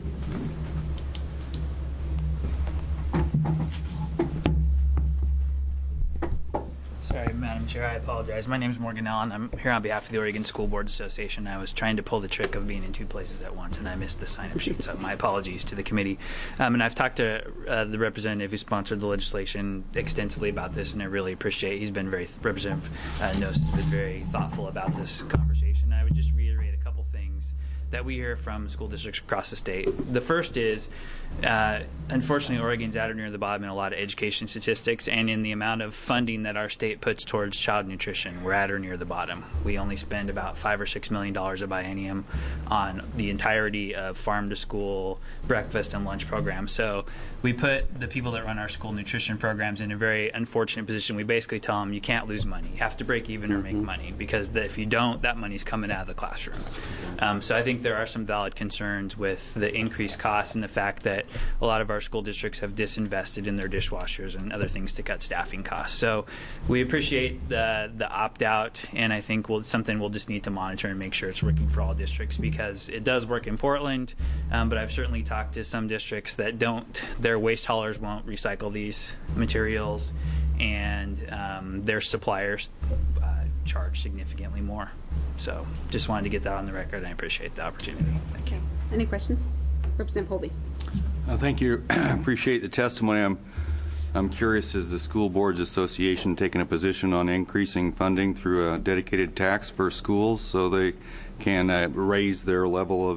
Sorry, Madam Chair, I apologize. My name is Morgan Allen. I'm here on behalf of the Oregon School Board Association. I was trying to pull the trick of being in two places at once, and I missed the sign-up sheet, so my apologies to the committee. Um, and I've talked to uh, the representative who sponsored the legislation extensively about this, and I really appreciate he's been very, Representative uh, Knost has been very thoughtful about this conversation. I would just reiterate a couple things that we hear from school districts across the state. The first is, uh, unfortunately, Oregon's at or near the bottom in a lot of education statistics, and in the amount of funding that our state puts towards child nutrition, we're at or near the bottom. We only spend about five or six million dollars a biennium on the entirety of farm-to-school breakfast and lunch programs. So we put the people that run our school nutrition programs in a very unfortunate position. We basically tell them you can't lose money. You have to break even or make money, because the, if you don't, that money's coming out of the classroom. Um, so I think there are some valid concerns with the increased costs and the fact that a lot of our school districts have disinvested in their dishwashers and other things to cut staffing costs. So we appreciate the the opt-out, and I think we'll, it's something we'll just need to monitor and make sure it's working for all districts, because it does work in Portland, um, but I've certainly talked to some districts that don't, their waste haulers won't recycle these materials, and um, their suppliers uh, charge significantly more. So just wanted to get that on the record, and I appreciate the opportunity. Thank you. Any questions? Representative Holby. Uh, thank you. Appreciate the testimony. I'm, I'm curious, is the School Boards Association taking a position on increasing funding through a dedicated tax for schools so they can uh, raise their level of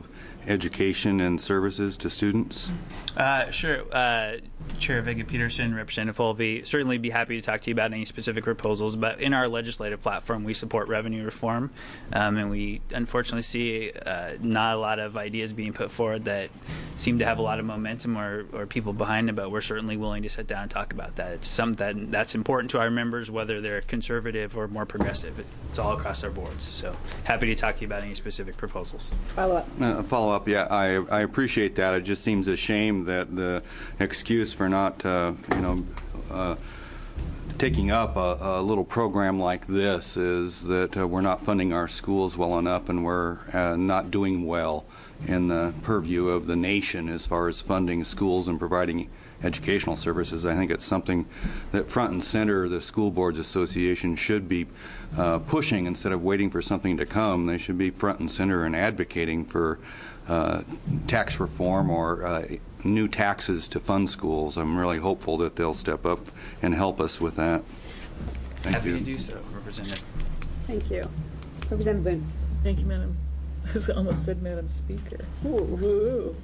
education and services to students? Uh, sure. Uh, Chair Vega Peterson, Representative Fulvey, certainly be happy to talk to you about any specific proposals, but in our legislative platform, we support revenue reform, um, and we unfortunately see uh, not a lot of ideas being put forward that seem to have a lot of momentum or, or people behind them, but we're certainly willing to sit down and talk about that. It's something that, that's important to our members, whether they're conservative or more progressive. It's all across our boards, so happy to talk to you about any specific proposals. Follow up. Uh, follow up, yeah, I, I appreciate that. It just seems a shame that the excuse for not, uh, you know, uh, taking up a, a little program like this is that uh, we're not funding our schools well enough, and we're uh, not doing well in the purview of the nation as far as funding schools and providing educational services. I think it's something that front and center the School Boards Association should be uh, pushing instead of waiting for something to come. They should be front and center and advocating for uh, tax reform or uh, new taxes to fund schools. I'm really hopeful that they'll step up and help us with that. Thank Happy you. to do so, Representative. Thank you. Representative Boone. Thank you, Madam. I almost said Madam Speaker. Ooh.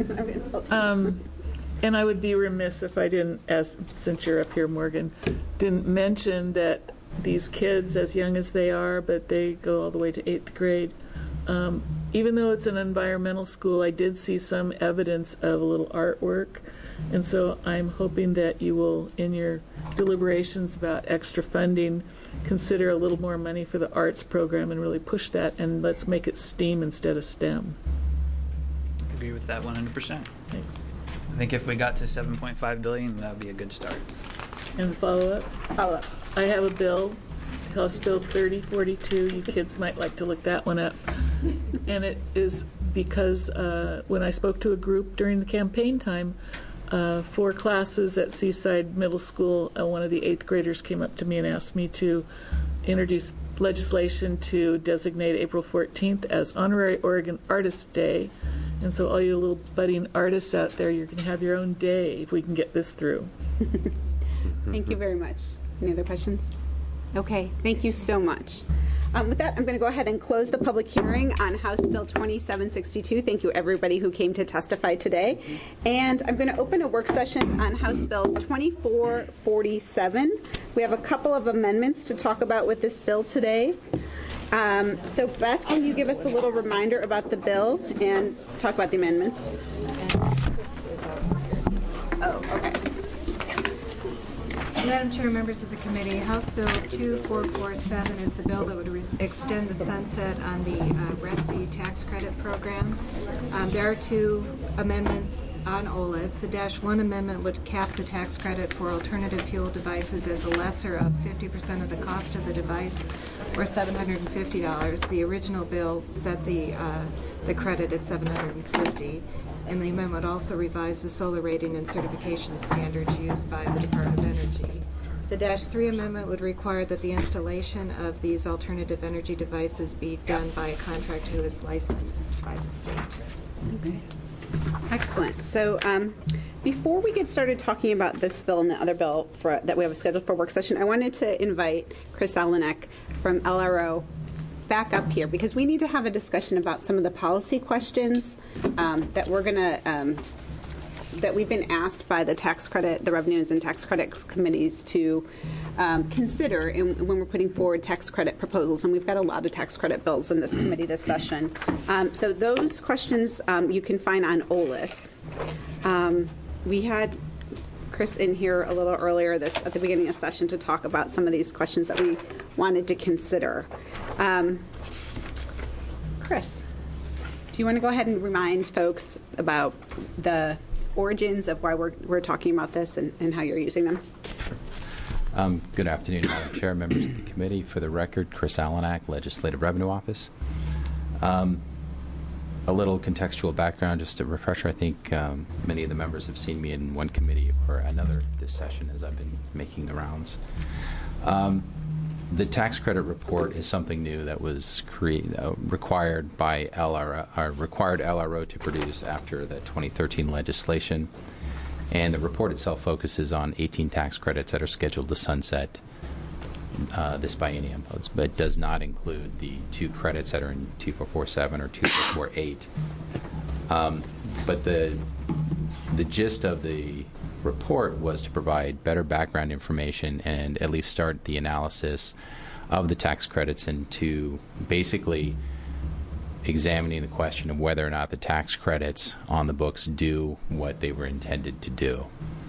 um, and I would be remiss if I didn't, as since you're up here, Morgan, didn't mention that these kids, as young as they are, but they go all the way to eighth grade, um, even though it's an environmental school, I did see some evidence of a little artwork. And so I'm hoping that you will, in your deliberations about extra funding, consider a little more money for the arts program and really push that, and let's make it STEAM instead of STEM. Agree with that one hundred percent. Thanks. I think if we got to seven point five billion dollars, that would be a good start. And follow up? Follow up. I have a bill, House Bill thirty forty-two. You kids might like to look that one up. And it is because uh, when I spoke to a group during the campaign time, uh, four classes at Seaside Middle School, uh, one of the eighth graders came up to me and asked me to introduce legislation to designate April fourteenth as Honorary Oregon Artists Day. And so all you little budding artists out there, you're going to have your own day if we can get this through. Thank you very much. Any other questions? Okay, thank you so much. Um, with that, I'm going to go ahead and close the public hearing on House Bill twenty-seven sixty-two. Thank you, everybody who came to testify today. And I'm going to open a work session on House Bill twenty-four forty-seven. We have a couple of amendments to talk about with this bill today. Um, so Beth, can you give us a little reminder about the bill and talk about the amendments? Oh, okay. Madam Chair, members of the committee, House Bill two four four seven is the bill that would re- extend the sunset on the uh, R E T C tax credit program. Um, there are two amendments on O L I S. The Dash one amendment would cap the tax credit for alternative fuel devices at the lesser of fifty percent of the cost of the device, or seven hundred fifty dollars. The original bill set the uh, the credit at seven hundred fifty dollars. And the amendment also revised the solar rating and certification standards used by the Department of Energy. The Dash three amendment would require that the installation of these alternative energy devices be done by a contractor who is licensed by the state. Okay. Excellent. So um, before we get started talking about this bill and the other bill for, that we have scheduled for work session, I wanted to invite Chris Alanek from L R O back up here because we need to have a discussion about some of the policy questions um, that we're going to um, that we've been asked by the tax credit, the revenues and tax credits committees to um, consider in, when we're putting forward tax credit proposals. And we've got a lot of tax credit bills in this committee this session. Um, so those questions um, you can find on O L I S. Um, we had Chris in here a little earlier this at the beginning of the session to talk about some of these questions that we wanted to consider. Um, Chris, do you want to go ahead and remind folks about the origins of why we're, we're talking about this and, and how you're using them? Um, good afternoon, Madam Chair, members of the committee. For the record, Chris Alanek, Legislative Revenue Office. Um, a little contextual background, just a refresher. I think um, many of the members have seen me in one committee or another this session as I've been making the rounds. Um, the tax credit report is something new that was create, uh, required by L R O, or required L R O to produce after the twenty thirteen legislation. And the report itself focuses on eighteen tax credits that are scheduled to sunset uh, this biennium, but it does not include the two credits that are in two four four seven or two four four eight. Um, but the the gist of the report was to provide better background information and at least start the analysis of the tax credits and to basically examining the question of whether or not the tax credits on the books do what they were intended to do.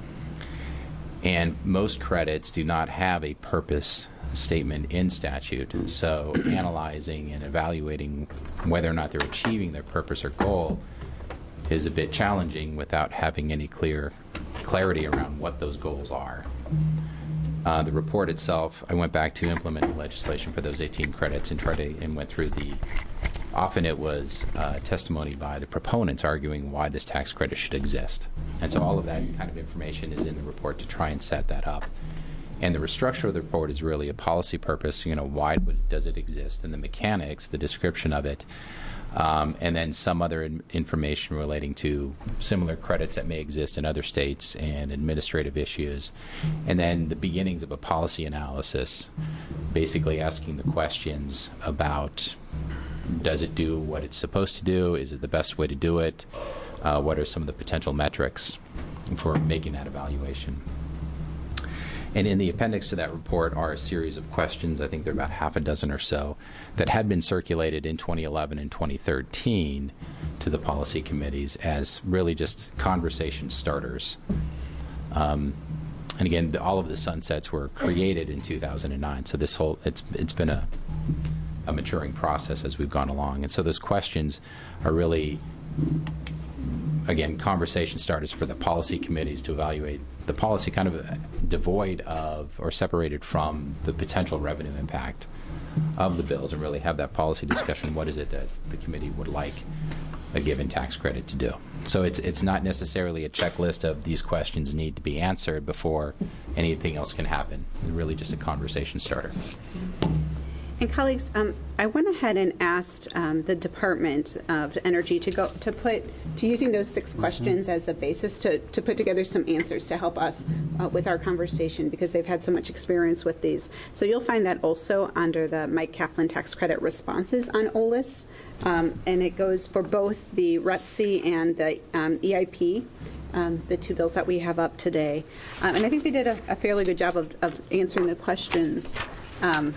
And most credits do not have a purpose statement in statute, so analyzing and evaluating whether or not they're achieving their purpose or goal is a bit challenging without having any clear clarity around what those goals are. Uh, the report itself, I went back to implement the legislation for those eighteen credits and tried to and went through the. Often it was uh, testimony by the proponents arguing why this tax credit should exist, and so all of that kind of information is in the report to try and set that up. And the structure of the report is really a policy purpose. You know, why would, does it exist, and the mechanics, the description of it. Um, and then some other in- information relating to similar credits that may exist in other states and administrative issues. And then the beginnings of a policy analysis, basically asking the questions about, does it do what it's supposed to do? Is it the best way to do it? Uh, what are some of the potential metrics for making that evaluation? And in the appendix to that report are a series of questions, I think there are about half a dozen or so, that had been circulated in twenty eleven and twenty thirteen to the policy committees as really just conversation starters. Um, and again, the, all of the sunsets were created in two thousand nine, so this whole, it's it's been a, a maturing process as we've gone along. And so those questions are really, again, conversation starters for the policy committees to evaluate the policy kind of devoid of or separated from the potential revenue impact of the bills and really have that policy discussion. What is it that the committee would like a given tax credit to do? So it's it's not necessarily a checklist of these questions need to be answered before anything else can happen. It's really just a conversation starter. And colleagues, um, I went ahead and asked um, the Department of Energy to go to put to using those six questions mm-hmm. as a basis to, to put together some answers to help us uh, with our conversation because they've had so much experience with these. So you'll find that also under the Mike Kaplan tax credit responses on O L I S, um, and it goes for both the R E T C and the um, E I P. Um, the two bills that we have up today. Um, and I think they did a, a fairly good job of, of answering the questions um,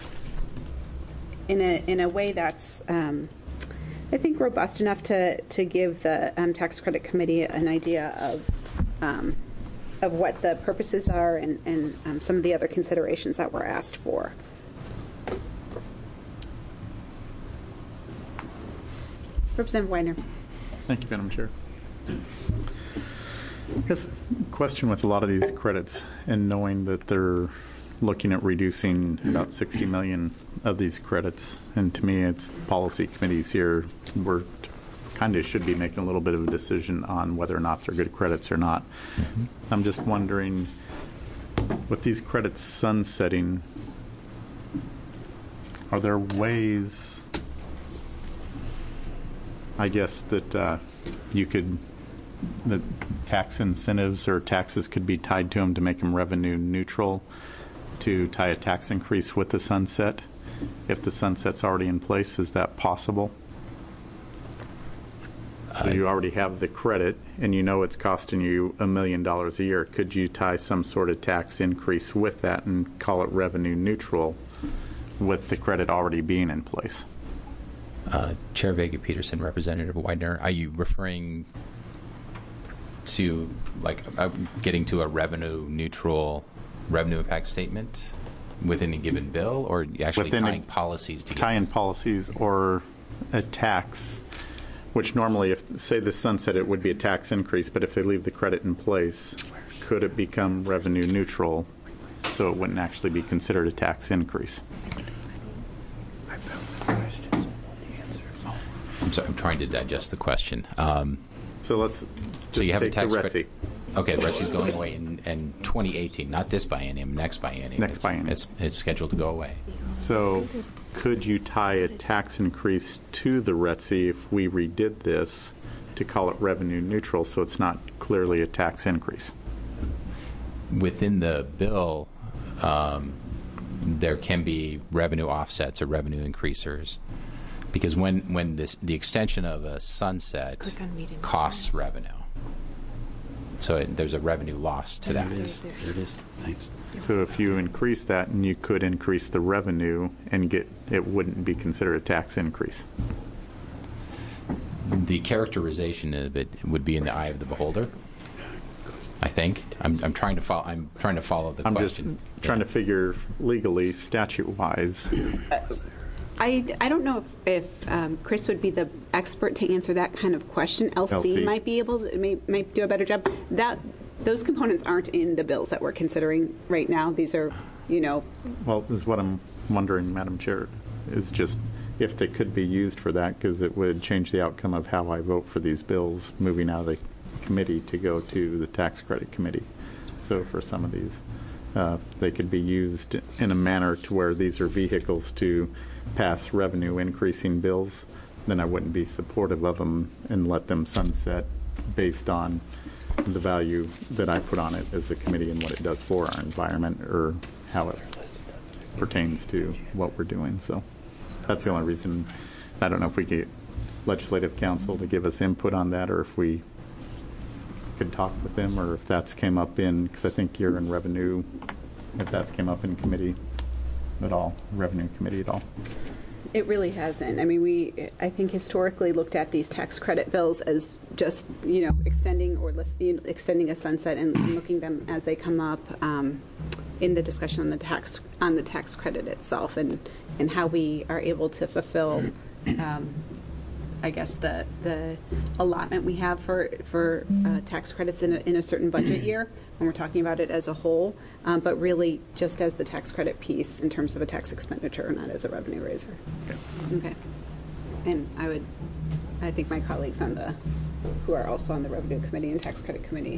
in a in a way that's, um, I think, robust enough to, to give the um, Tax Credit Committee an idea of um, of what the purposes are and, and um, some of the other considerations that were asked for. Representative Weiner. Thank you, Madam Chair. I guess question with a lot of these credits and knowing that they're looking at reducing about sixty million of these credits, and to me it's policy committees here, we're kind of should be making a little bit of a decision on whether or not they're good credits or not. Mm-hmm. I'm just wondering, with these credits sunsetting, are there ways, I guess, that uh, you could that tax incentives or taxes could be tied to them to make them revenue neutral, to tie a tax increase with the sunset? If the sunset's already in place, is that possible? So you already have the credit and you know it's costing you a million dollars a year. Could you tie some sort of tax increase with that and call it revenue neutral with the credit already being in place? Uh, Chair Vega Peterson, Representative Widener, are you referring to like uh, getting to a revenue neutral revenue impact statement within a given bill, or actually within tying a, policies together? Tying policies or a tax, which normally, if say the sunset, it would be a tax increase, but if they leave the credit in place, could it become revenue neutral so it wouldn't actually be considered a tax increase? I'm sorry, I'm trying to digest the question. Um, so let's so you have a tax credit. Okay, the R E T C is going away in, in twenty eighteen, not this biennium, next biennium. Next it's, biennium. It's, it's scheduled to go away. So could you tie a tax increase to the R E T C if we redid this to call it revenue neutral so it's not clearly a tax increase? Within the bill, um, there can be revenue offsets or revenue increasers. Because when, when this, the extension of a sunset costs revenue. So it, there's a revenue loss to that. There it is. There it is. Thanks. So if you increase that, and you could increase the revenue and get, it wouldn't be considered a tax increase. The characterization of it would be in the eye of the beholder, I think. I'm, I'm trying to follow. I'm trying to follow the I'm question. just trying to figure legally, statute-wise. I, I don't know if, if um, Chris would be the expert to answer that kind of question. L C, L C. might be able to, may, might do a better job. That those components aren't in the bills that we're considering right now. These are, you know. Well, this is what I'm wondering, Madam Chair, is just if they could be used for that, because it would change the outcome of how I vote for these bills, moving out of the committee to go to the tax credit committee. So for some of these, uh, they could be used in a manner to where these are vehicles to pass revenue increasing bills, then I wouldn't be supportive of them and let them sunset based on the value that I put on it as a committee and what it does for our environment or how it pertains to what we're doing. So that's the only reason. I don't know if we get legislative counsel to give us input on that, or if we could talk with them, or if that's came up in, because I think you're in revenue, if that's came up in committee at all, revenue committee at all. It really hasn't. I mean, we, I think, historically looked at these tax credit bills as just, you know, extending or lift, you know, extending a sunset and, and looking them as they come up um, in the discussion on the tax on the tax credit itself, and and how we are able to fulfill, um, I guess, the the allotment we have for for uh, tax credits in a, in a certain budget year when we're talking about it as a whole, um, but really just as the tax credit piece in terms of a tax expenditure, not as a revenue raiser. Okay. Okay. And I would, I think my colleagues on the, who are also on the Revenue Committee and Tax Credit Committee.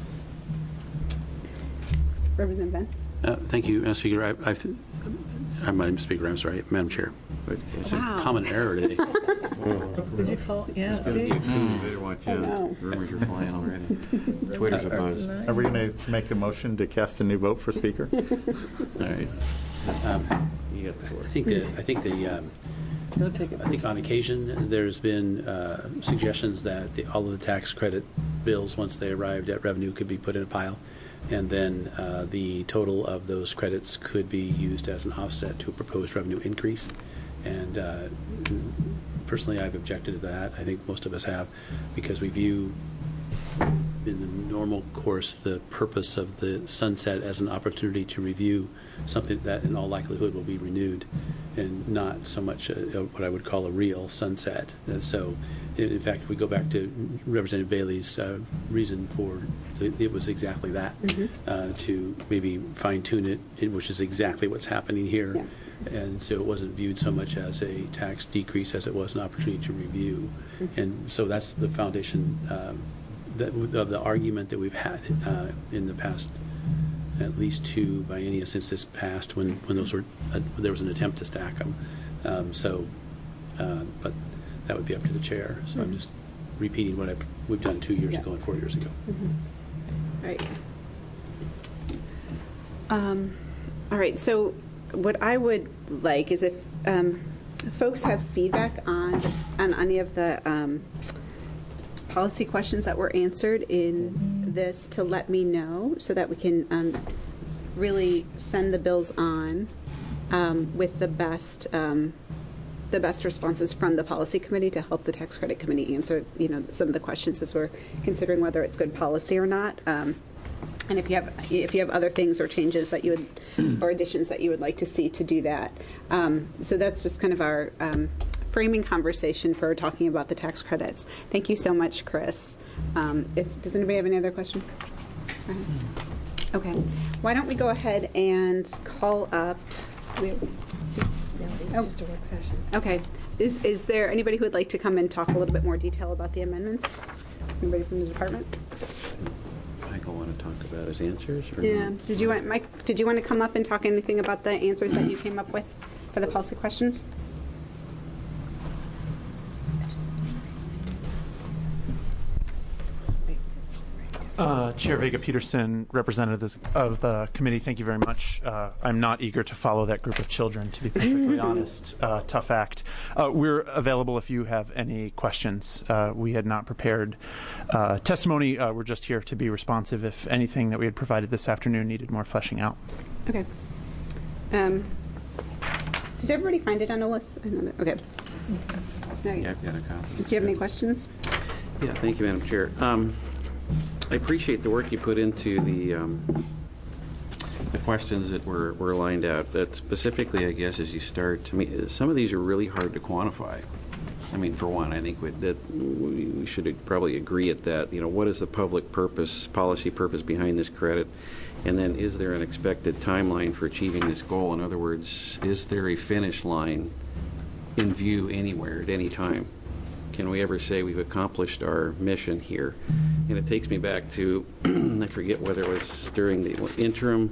Representative Vance? Uh, thank you, Madam Speaker. I, I've, I'm Madam Speaker. I'm sorry, Madam Chair. It's Wow. a common error today. Did you call? Yeah, see? Better watch out. No. Rumors are flying already. Twitter's a buzz. Are we going to make a motion to cast a new vote for Speaker? All right. Um, You got the floor. I think the, I think the, um, He'll take it I think first. on occasion there's been uh, suggestions that the, all of the tax credit bills, once they arrived at revenue, could be put in a pile, and then uh, the total of those credits could be used as an offset to a proposed revenue increase. And uh, personally, I've objected to that. I think most of us have, because we view in the normal course the purpose of the sunset as an opportunity to review something that in all likelihood will be renewed, and not so much a, a, what I would call a real sunset. And so in, in fact, we go back to Representative Bailey's uh, reason for it, it was exactly that, Mm-hmm. uh, to maybe fine tune it, it, which is exactly what's happening here. Yeah. And so it wasn't viewed so much as a tax decrease as it was an opportunity to review. Mm-hmm. And so that's the foundation um, that, of the argument that we've had uh, in the past, at least two biennia since this passed, when, when those were uh, there was an attempt to stack them. Um, so, uh, but that would be up to the chair. So Mm-hmm. I'm just repeating what I've, we've done two years Yeah. ago and four years ago. Mm-hmm. Right. Um, all right. So, what I would like is if um, folks have feedback on on any of the um, policy questions that were answered in this, to let me know so that we can um, really send the bills on um, with the best um, the best responses from the policy committee to help the tax credit committee answer, you know, some of the questions as we're considering whether it's good policy or not. Um, and if you have if you have other things or changes that you would or additions that you would like to see to do that. Um, so that's just kind of our um, framing conversation for talking about the tax credits. Thank you so much, Chris. Um, if, does anybody have any other questions? Go ahead. Okay. Why don't we go ahead and call up. We, No, it's just a work session. Okay. Is is there anybody who would like to come and talk a little bit more detail about the amendments? Anybody from the department? Michael want to talk about his answers? Or Yeah. not? Did you want Mike? Did you want to come up and talk anything about the answers that you came up with for the policy questions? Uh, Chair Vega Peterson, representatives of the committee, thank you very much. Uh, I'm not eager to follow that group of children, to be perfectly honest. Uh, tough act. Uh, we're available if you have any questions. Uh, we had not prepared uh, testimony. Uh, we're just here to be responsive if anything that we had provided this afternoon needed more fleshing out. Okay. Um, did everybody find it on a list? I know that, okay. No, Yeah, I've got a copy. Do you have any questions? Yeah, thank you, Madam Chair. Um, I appreciate the work you put into the um, the questions that were, were lined out. But specifically, I guess, as you start, to me, some of these are really hard to quantify. I mean, for one, I think we, that we, we should probably agree at that. You know, what is the public purpose, policy purpose behind this credit? And then, is there an expected timeline for achieving this goal? In other words, is there a finish line in view anywhere at any time? Can we ever say we've accomplished our mission here? And it takes me back to, I forget whether it was during the interim,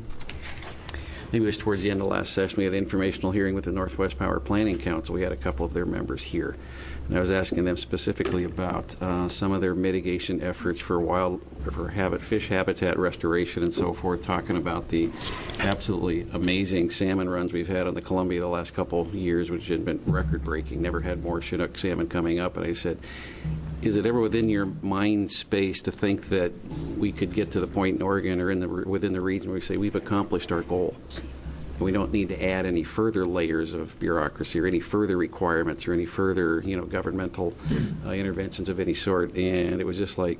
maybe it was towards the end of last session, we had an informational hearing with the Northwest Power Planning Council. We had a couple of their members here. And I was asking them specifically about uh, some of their mitigation efforts for wild, for habit, fish habitat restoration and so forth, talking about the absolutely amazing salmon runs we've had on the Columbia the last couple of years, which had been record-breaking. Never had more Chinook salmon coming up. And I said, is it ever within your mind space to think that we could get to the point in Oregon or in the within the region where we say we've accomplished our goal? We don't need to add any further layers of bureaucracy or any further requirements or any further, you know, governmental uh, interventions of any sort. And it was just like,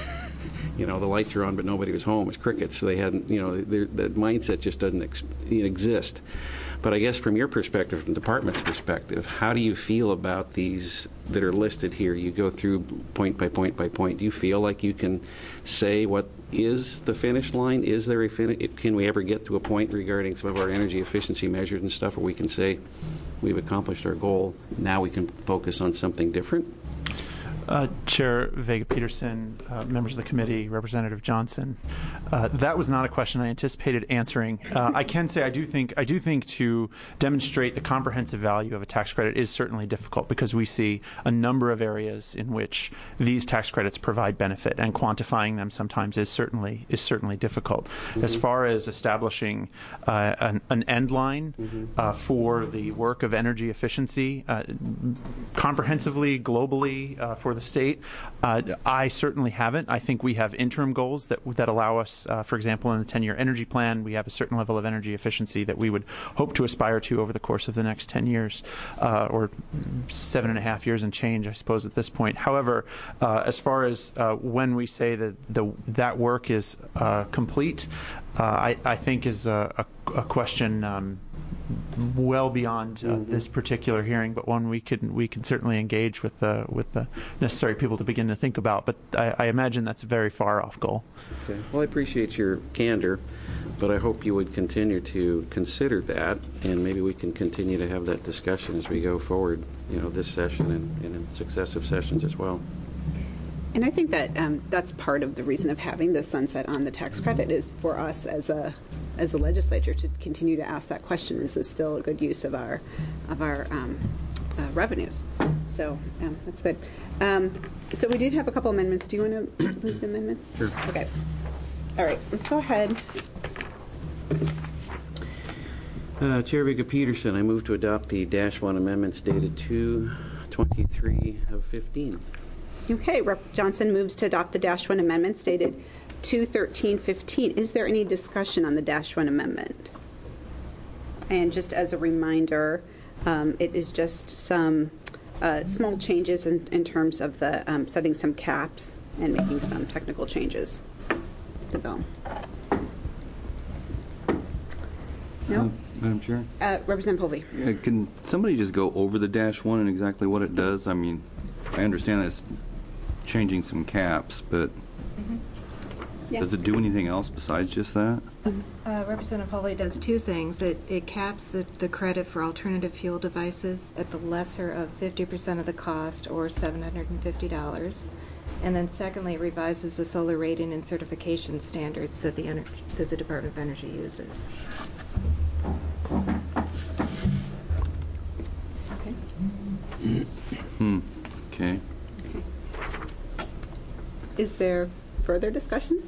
you know, the lights are on, but nobody was home. It was crickets. So they hadn't, you know, the mindset just doesn't ex exist. But I guess from your perspective, from the department's perspective, how do you feel about these that are listed here? You go through point by point by point. Do you feel like you can say what is the finish line? Is there a finish? Can we ever get to a point regarding some of our energy efficiency measures and stuff where we can say we've accomplished our goal, now we can focus on something different? Uh, Chair Vega Peterson, uh, members of the committee, Representative Johnson, uh, that was not a question I anticipated answering. Uh, I can say I do think I do think to demonstrate the comprehensive value of a tax credit is certainly difficult because we see a number of areas in which these tax credits provide benefit, and quantifying them sometimes is certainly is certainly difficult. Mm-hmm. As far as establishing uh, an, an end line mm-hmm. uh, for the work of energy efficiency, uh, comprehensively, globally, uh, for the state, uh, I certainly haven't. I think we have interim goals that that allow us, uh, for example, in the ten-year energy plan, we have a certain level of energy efficiency that we would hope to aspire to over the course of the next ten years, uh, or seven and a half years and change, I suppose, at this point. However, uh, as far as uh, when we say that the that work is uh, complete, uh, I, I think is a, a, a question um, well beyond uh, mm-hmm. this particular hearing, but one we could we can certainly engage with the with the necessary people to begin to think about. But I, I imagine that's a very far off goal. Okay. Well, I appreciate your candor, but I hope you would continue to consider that, and maybe we can continue to have that discussion as we go forward. You know, this session and, and in successive sessions as well. And I think that um, that's part of the reason of having the sunset on the tax credit is for us as a as a legislature to continue to ask that question: is this still a good use of our of our um, uh, revenues? So um, that's good. Um, so we did have a couple amendments. Do you want to move the amendments? Sure. Okay. All right. Let's go ahead. Uh, Chair Vega Peterson, I move to adopt the dash one amendments dated two twenty-three of fifteen. Okay, Representative Johnson moves to adopt the dash one amendments dated two thirteen fifteen. Is there any discussion on the dash one amendment? And just as a reminder, um, it is just some uh, small changes in, in terms of the um, setting some caps and making some technical changes to the bill. No? Uh, Madam Chair? Uh, Representative Povey. Uh, can somebody just go over the dash one and exactly what it does? I mean, I understand it's changing some caps, but mm-hmm. yeah. does it do anything else besides just that? Uh, Representative Hawley does two things. It, it caps the, the credit for alternative fuel devices at the lesser of fifty percent of the cost, or seven hundred fifty dollars. And then secondly, it revises the solar rating and certification standards that the, ener that the Department of Energy uses. Okay. Hmm. Okay. Is there further discussion?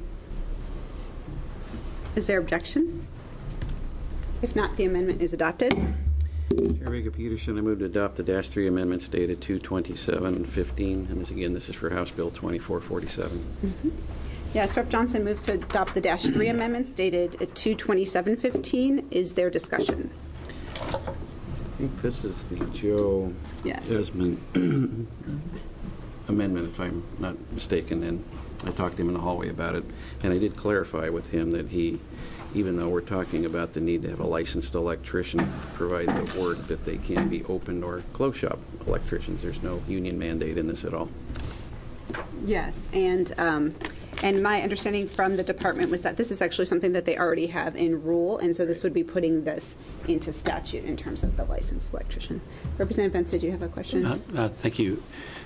Is there objection? If not, the amendment is adopted. Chair Vega Peterson, I move to adopt the dash three amendments dated two twenty-seven fifteen, and this again, this is for House Bill twenty-four forty-seven. Mm-hmm. Yes, Representative Johnson moves to adopt the dash three amendments dated two twenty-seven fifteen. Is there discussion? I think this is the Joe yes. Desmond amendment, if I'm not mistaken, and I talked to him in the hallway about it, and I did clarify with him that he, even though we're talking about the need to have a licensed electrician, provide the word that they can be open or closed shop electricians. There's no union mandate in this at all. Yes, and um, and my understanding from the department was that this is actually something that they already have in rule, and so this would be putting this into statute in terms of the licensed electrician. Representative Benson, do you have a question? Uh, uh, thank you.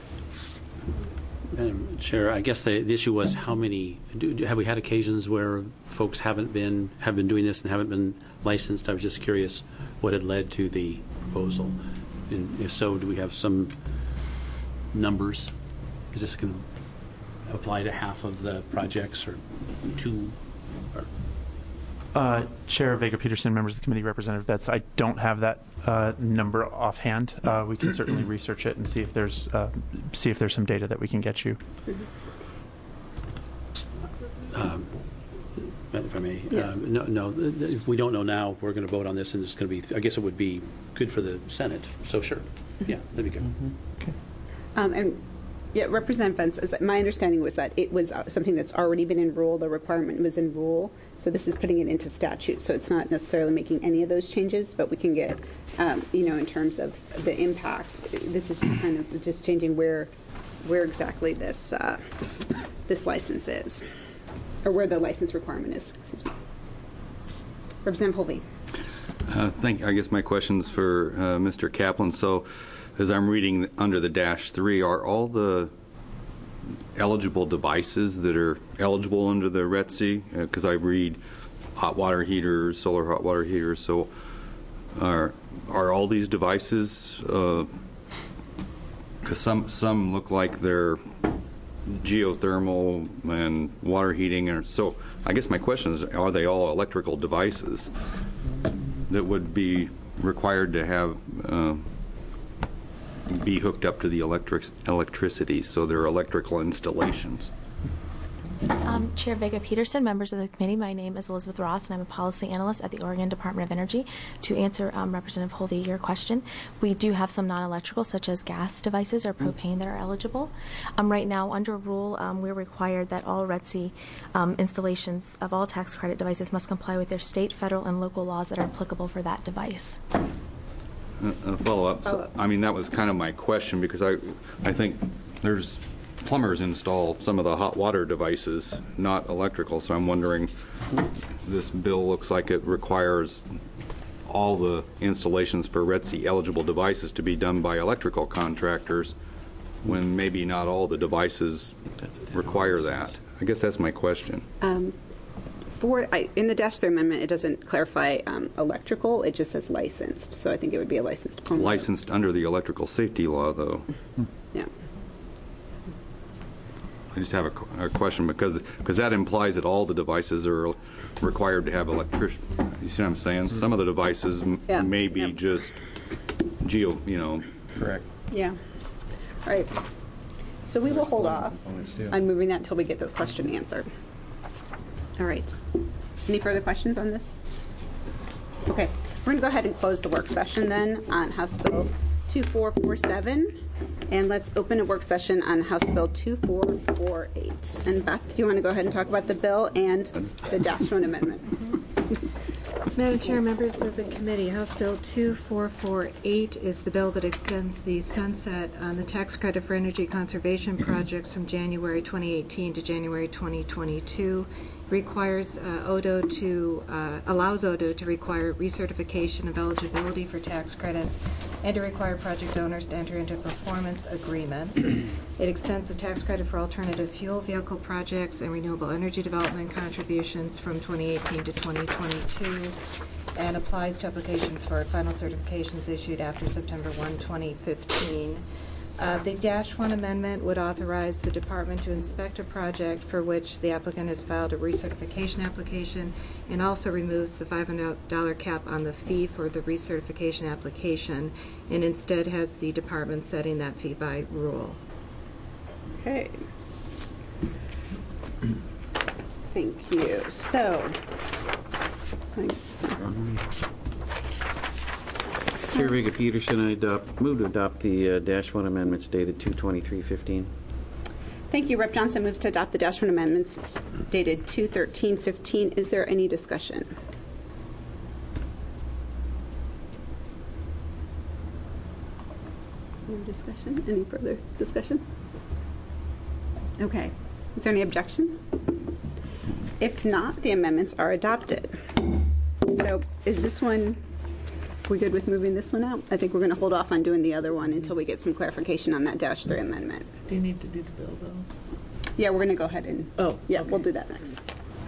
Madam Chair, I guess the, the issue was how many, do, do, have we had occasions where folks haven't been, have been doing this and haven't been licensed? I was just curious what had led to the proposal. And if so, do we have some numbers? Is this going to apply to half of the projects or two? Or? Uh, Chair Vega Peterson, members of the committee, Representative Betts, I don't have that uh, number offhand. Uh, we can certainly research it and see if there's uh, see if there's some data that we can get you. Um, if I may, yes. uh, no, no. If we don't know now, we're going to vote on this, and it's going to be. I guess it would be good for the Senate. So sure, yeah, that'd be good. Mm-hmm. Okay. Um, and yeah, Representative Benz, as my understanding was that it was something that's already been in rule. The requirement was in rule, so this is putting it into statute. So it's not necessarily making any of those changes, but we can get, um, you know, in terms of the impact. This is just kind of just changing where, where exactly this uh, this license is, or where the license requirement is. Excuse me. Representative Holvey. Uh, thank. I guess my question's for uh, Mister Kaplan. So, as I'm reading under the dash three, are all the eligible devices that are eligible under the R E T C? Because uh, I read hot water heaters, solar hot water heaters. So, are are all these devices? Because uh, some some look like they're geothermal and water heating, and so I guess my question is: are they all electrical devices that would be required to have? Uh, be hooked up to the electric electricity, so they're electrical installations. Um, Chair Vega Peterson, members of the committee, my name is Elizabeth Ross, and I'm a policy analyst at the Oregon Department of Energy. To answer um, Representative Holvey, your question, we do have some non-electrical, such as gas devices or propane, that are eligible. Um, right now, under rule, um, we're required that all R E T C um, installations of all tax credit devices must comply with their state, federal, and local laws that are applicable for that device. Uh, follow up. So, I mean, that was kind of my question, because I, I think there's plumbers install some of the hot water devices, not electrical. So I'm wondering, this bill looks like it requires all the installations for R E T C eligible devices to be done by electrical contractors, when maybe not all the devices require that. I guess that's my question. Um, For, I, in the dash three amendment, it doesn't clarify um, electrical. It just says licensed. So I think it would be a licensed only. Licensed under the electrical safety law, though. Yeah. I just have a, a question, because because that implies that all the devices are required to have electric. You see what I'm saying? Some of the devices m yeah. may be yeah. just geo, you know. Correct. Yeah. All right. So we will hold off on moving that until we get the question answered. All right. Any further questions on this? Okay. We're going to go ahead and close the work session then on House Bill two four four seven. And let's open a work session on House Bill two four four eight. And Beth, do you want to go ahead and talk about the bill and the dash one amendment? Madam Chair, members of the committee, House Bill two four four eight is the bill that extends the sunset on the tax credit for energy conservation projects from January twenty eighteen to January twenty twenty-two. Requires uh, O D O to, uh, allows O D O to require recertification of eligibility for tax credits and to require project owners to enter into performance agreements. It extends the tax credit for alternative fuel vehicle projects and renewable energy development contributions from twenty eighteen to twenty twenty-two, and applies to applications for final certifications issued after September first, twenty fifteen. Uh, The dash one amendment would authorize the department to inspect a project for which the applicant has filed a recertification application, and also removes the five hundred dollars cap on the fee for the recertification application, and instead has the department setting that fee by rule. Okay. Thank you. So, thanks. Chair Vega Peterson, I adopt, move to adopt the uh, dash one amendments dated two twenty-three fifteen. Thank you. Rep Johnson moves to adopt the dash one amendments dated two thirteen fifteen. Is there any discussion? No discussion? Any further discussion? Okay. Is there any objection? If not, the amendments are adopted. So is this one, we good with moving this one out? I think we're going to hold off on doing the other one until we get some clarification on that dash three amendment. Do you need to do the bill, though? Yeah, we're going to go ahead and, oh, yeah, okay. We'll do that next.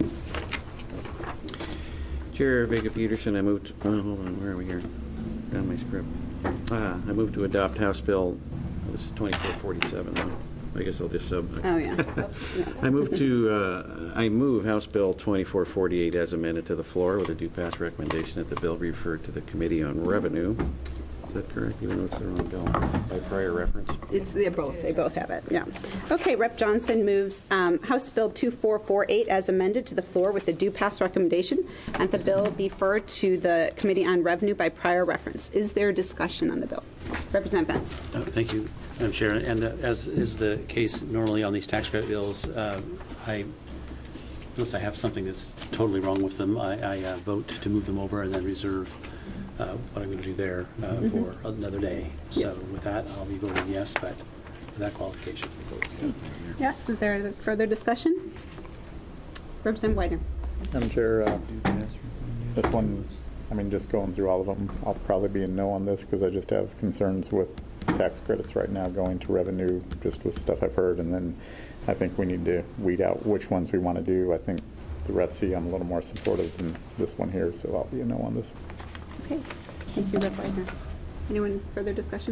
Chair Vega Peterson, I moved, oh, hold on, where are we here? Down my script. Ah, I moved to adopt House Bill, oh, this is twenty-four forty-seven now. I guess I'll just sub. Oh, yeah. I move to, uh, I move House Bill twenty-four forty-eight as amended to the floor with a due pass recommendation that the bill be referred to the Committee on Revenue. Is that correct, even though it's the wrong bill, by prior reference? It's, they're both, they both have it, yeah. Okay, Rep Johnson moves um, House Bill twenty-four forty-eight as amended to the floor with a due pass recommendation and the bill be referred to the Committee on Revenue by prior reference. Is there discussion on the bill? Representative Benz. Uh, thank you, Madam Chair. And uh, as is the case normally on these tax credit bills, uh, I, unless I have something that's totally wrong with them, I, I uh, vote to move them over and then reserve uh, what I'm going to do there uh, mm-hmm. for another day. So yes. With that, I'll be voting yes, but for that qualification. Yes. Is there further discussion? Representative Widener. Madam Chair, uh, this one, I mean, just going through all of them, I'll probably be a no on this because I just have concerns with tax credits right now going to revenue, just with stuff I've heard, and then I think we need to weed out which ones we want to do. I think the R E T C, I'm a little more supportive than this one here, so I'll be a no on this. Okay. Thank you, Rep Widener. Anyone further discussion?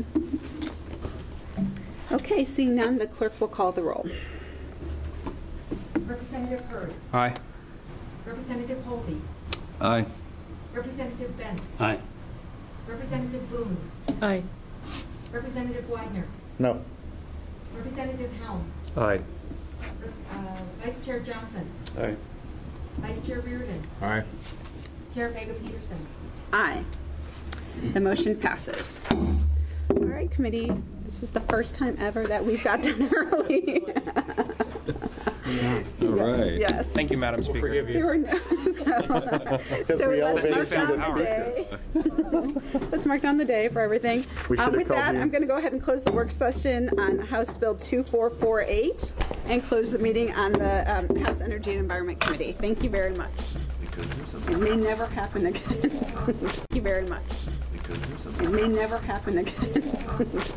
Okay, seeing none, the clerk will call the roll. Representative Hurd. Aye. Representative Hovey. Aye. Representative Benz. Aye. Representative Boone. Aye. Representative Widener. No. Representative Helm. Aye. Uh, Vice Chair Johnson. Aye. Vice Chair Reardon. Aye. Chair Vega Peterson. Aye. The motion passes. All right, committee, this is the first time ever that we've got done early. Yeah. All right. Yes. Thank you, Madam Speaker. We'll forgive you. Were, so so let's mark down the day. Let's mark down the day for everything. Um, with that, you. I'm going to go ahead and close the work session on House Bill twenty-four forty-eight and close the meeting on the um, House Energy and Environment Committee. Thank you very much. It may never happen again. Thank you very much. It may never happen again.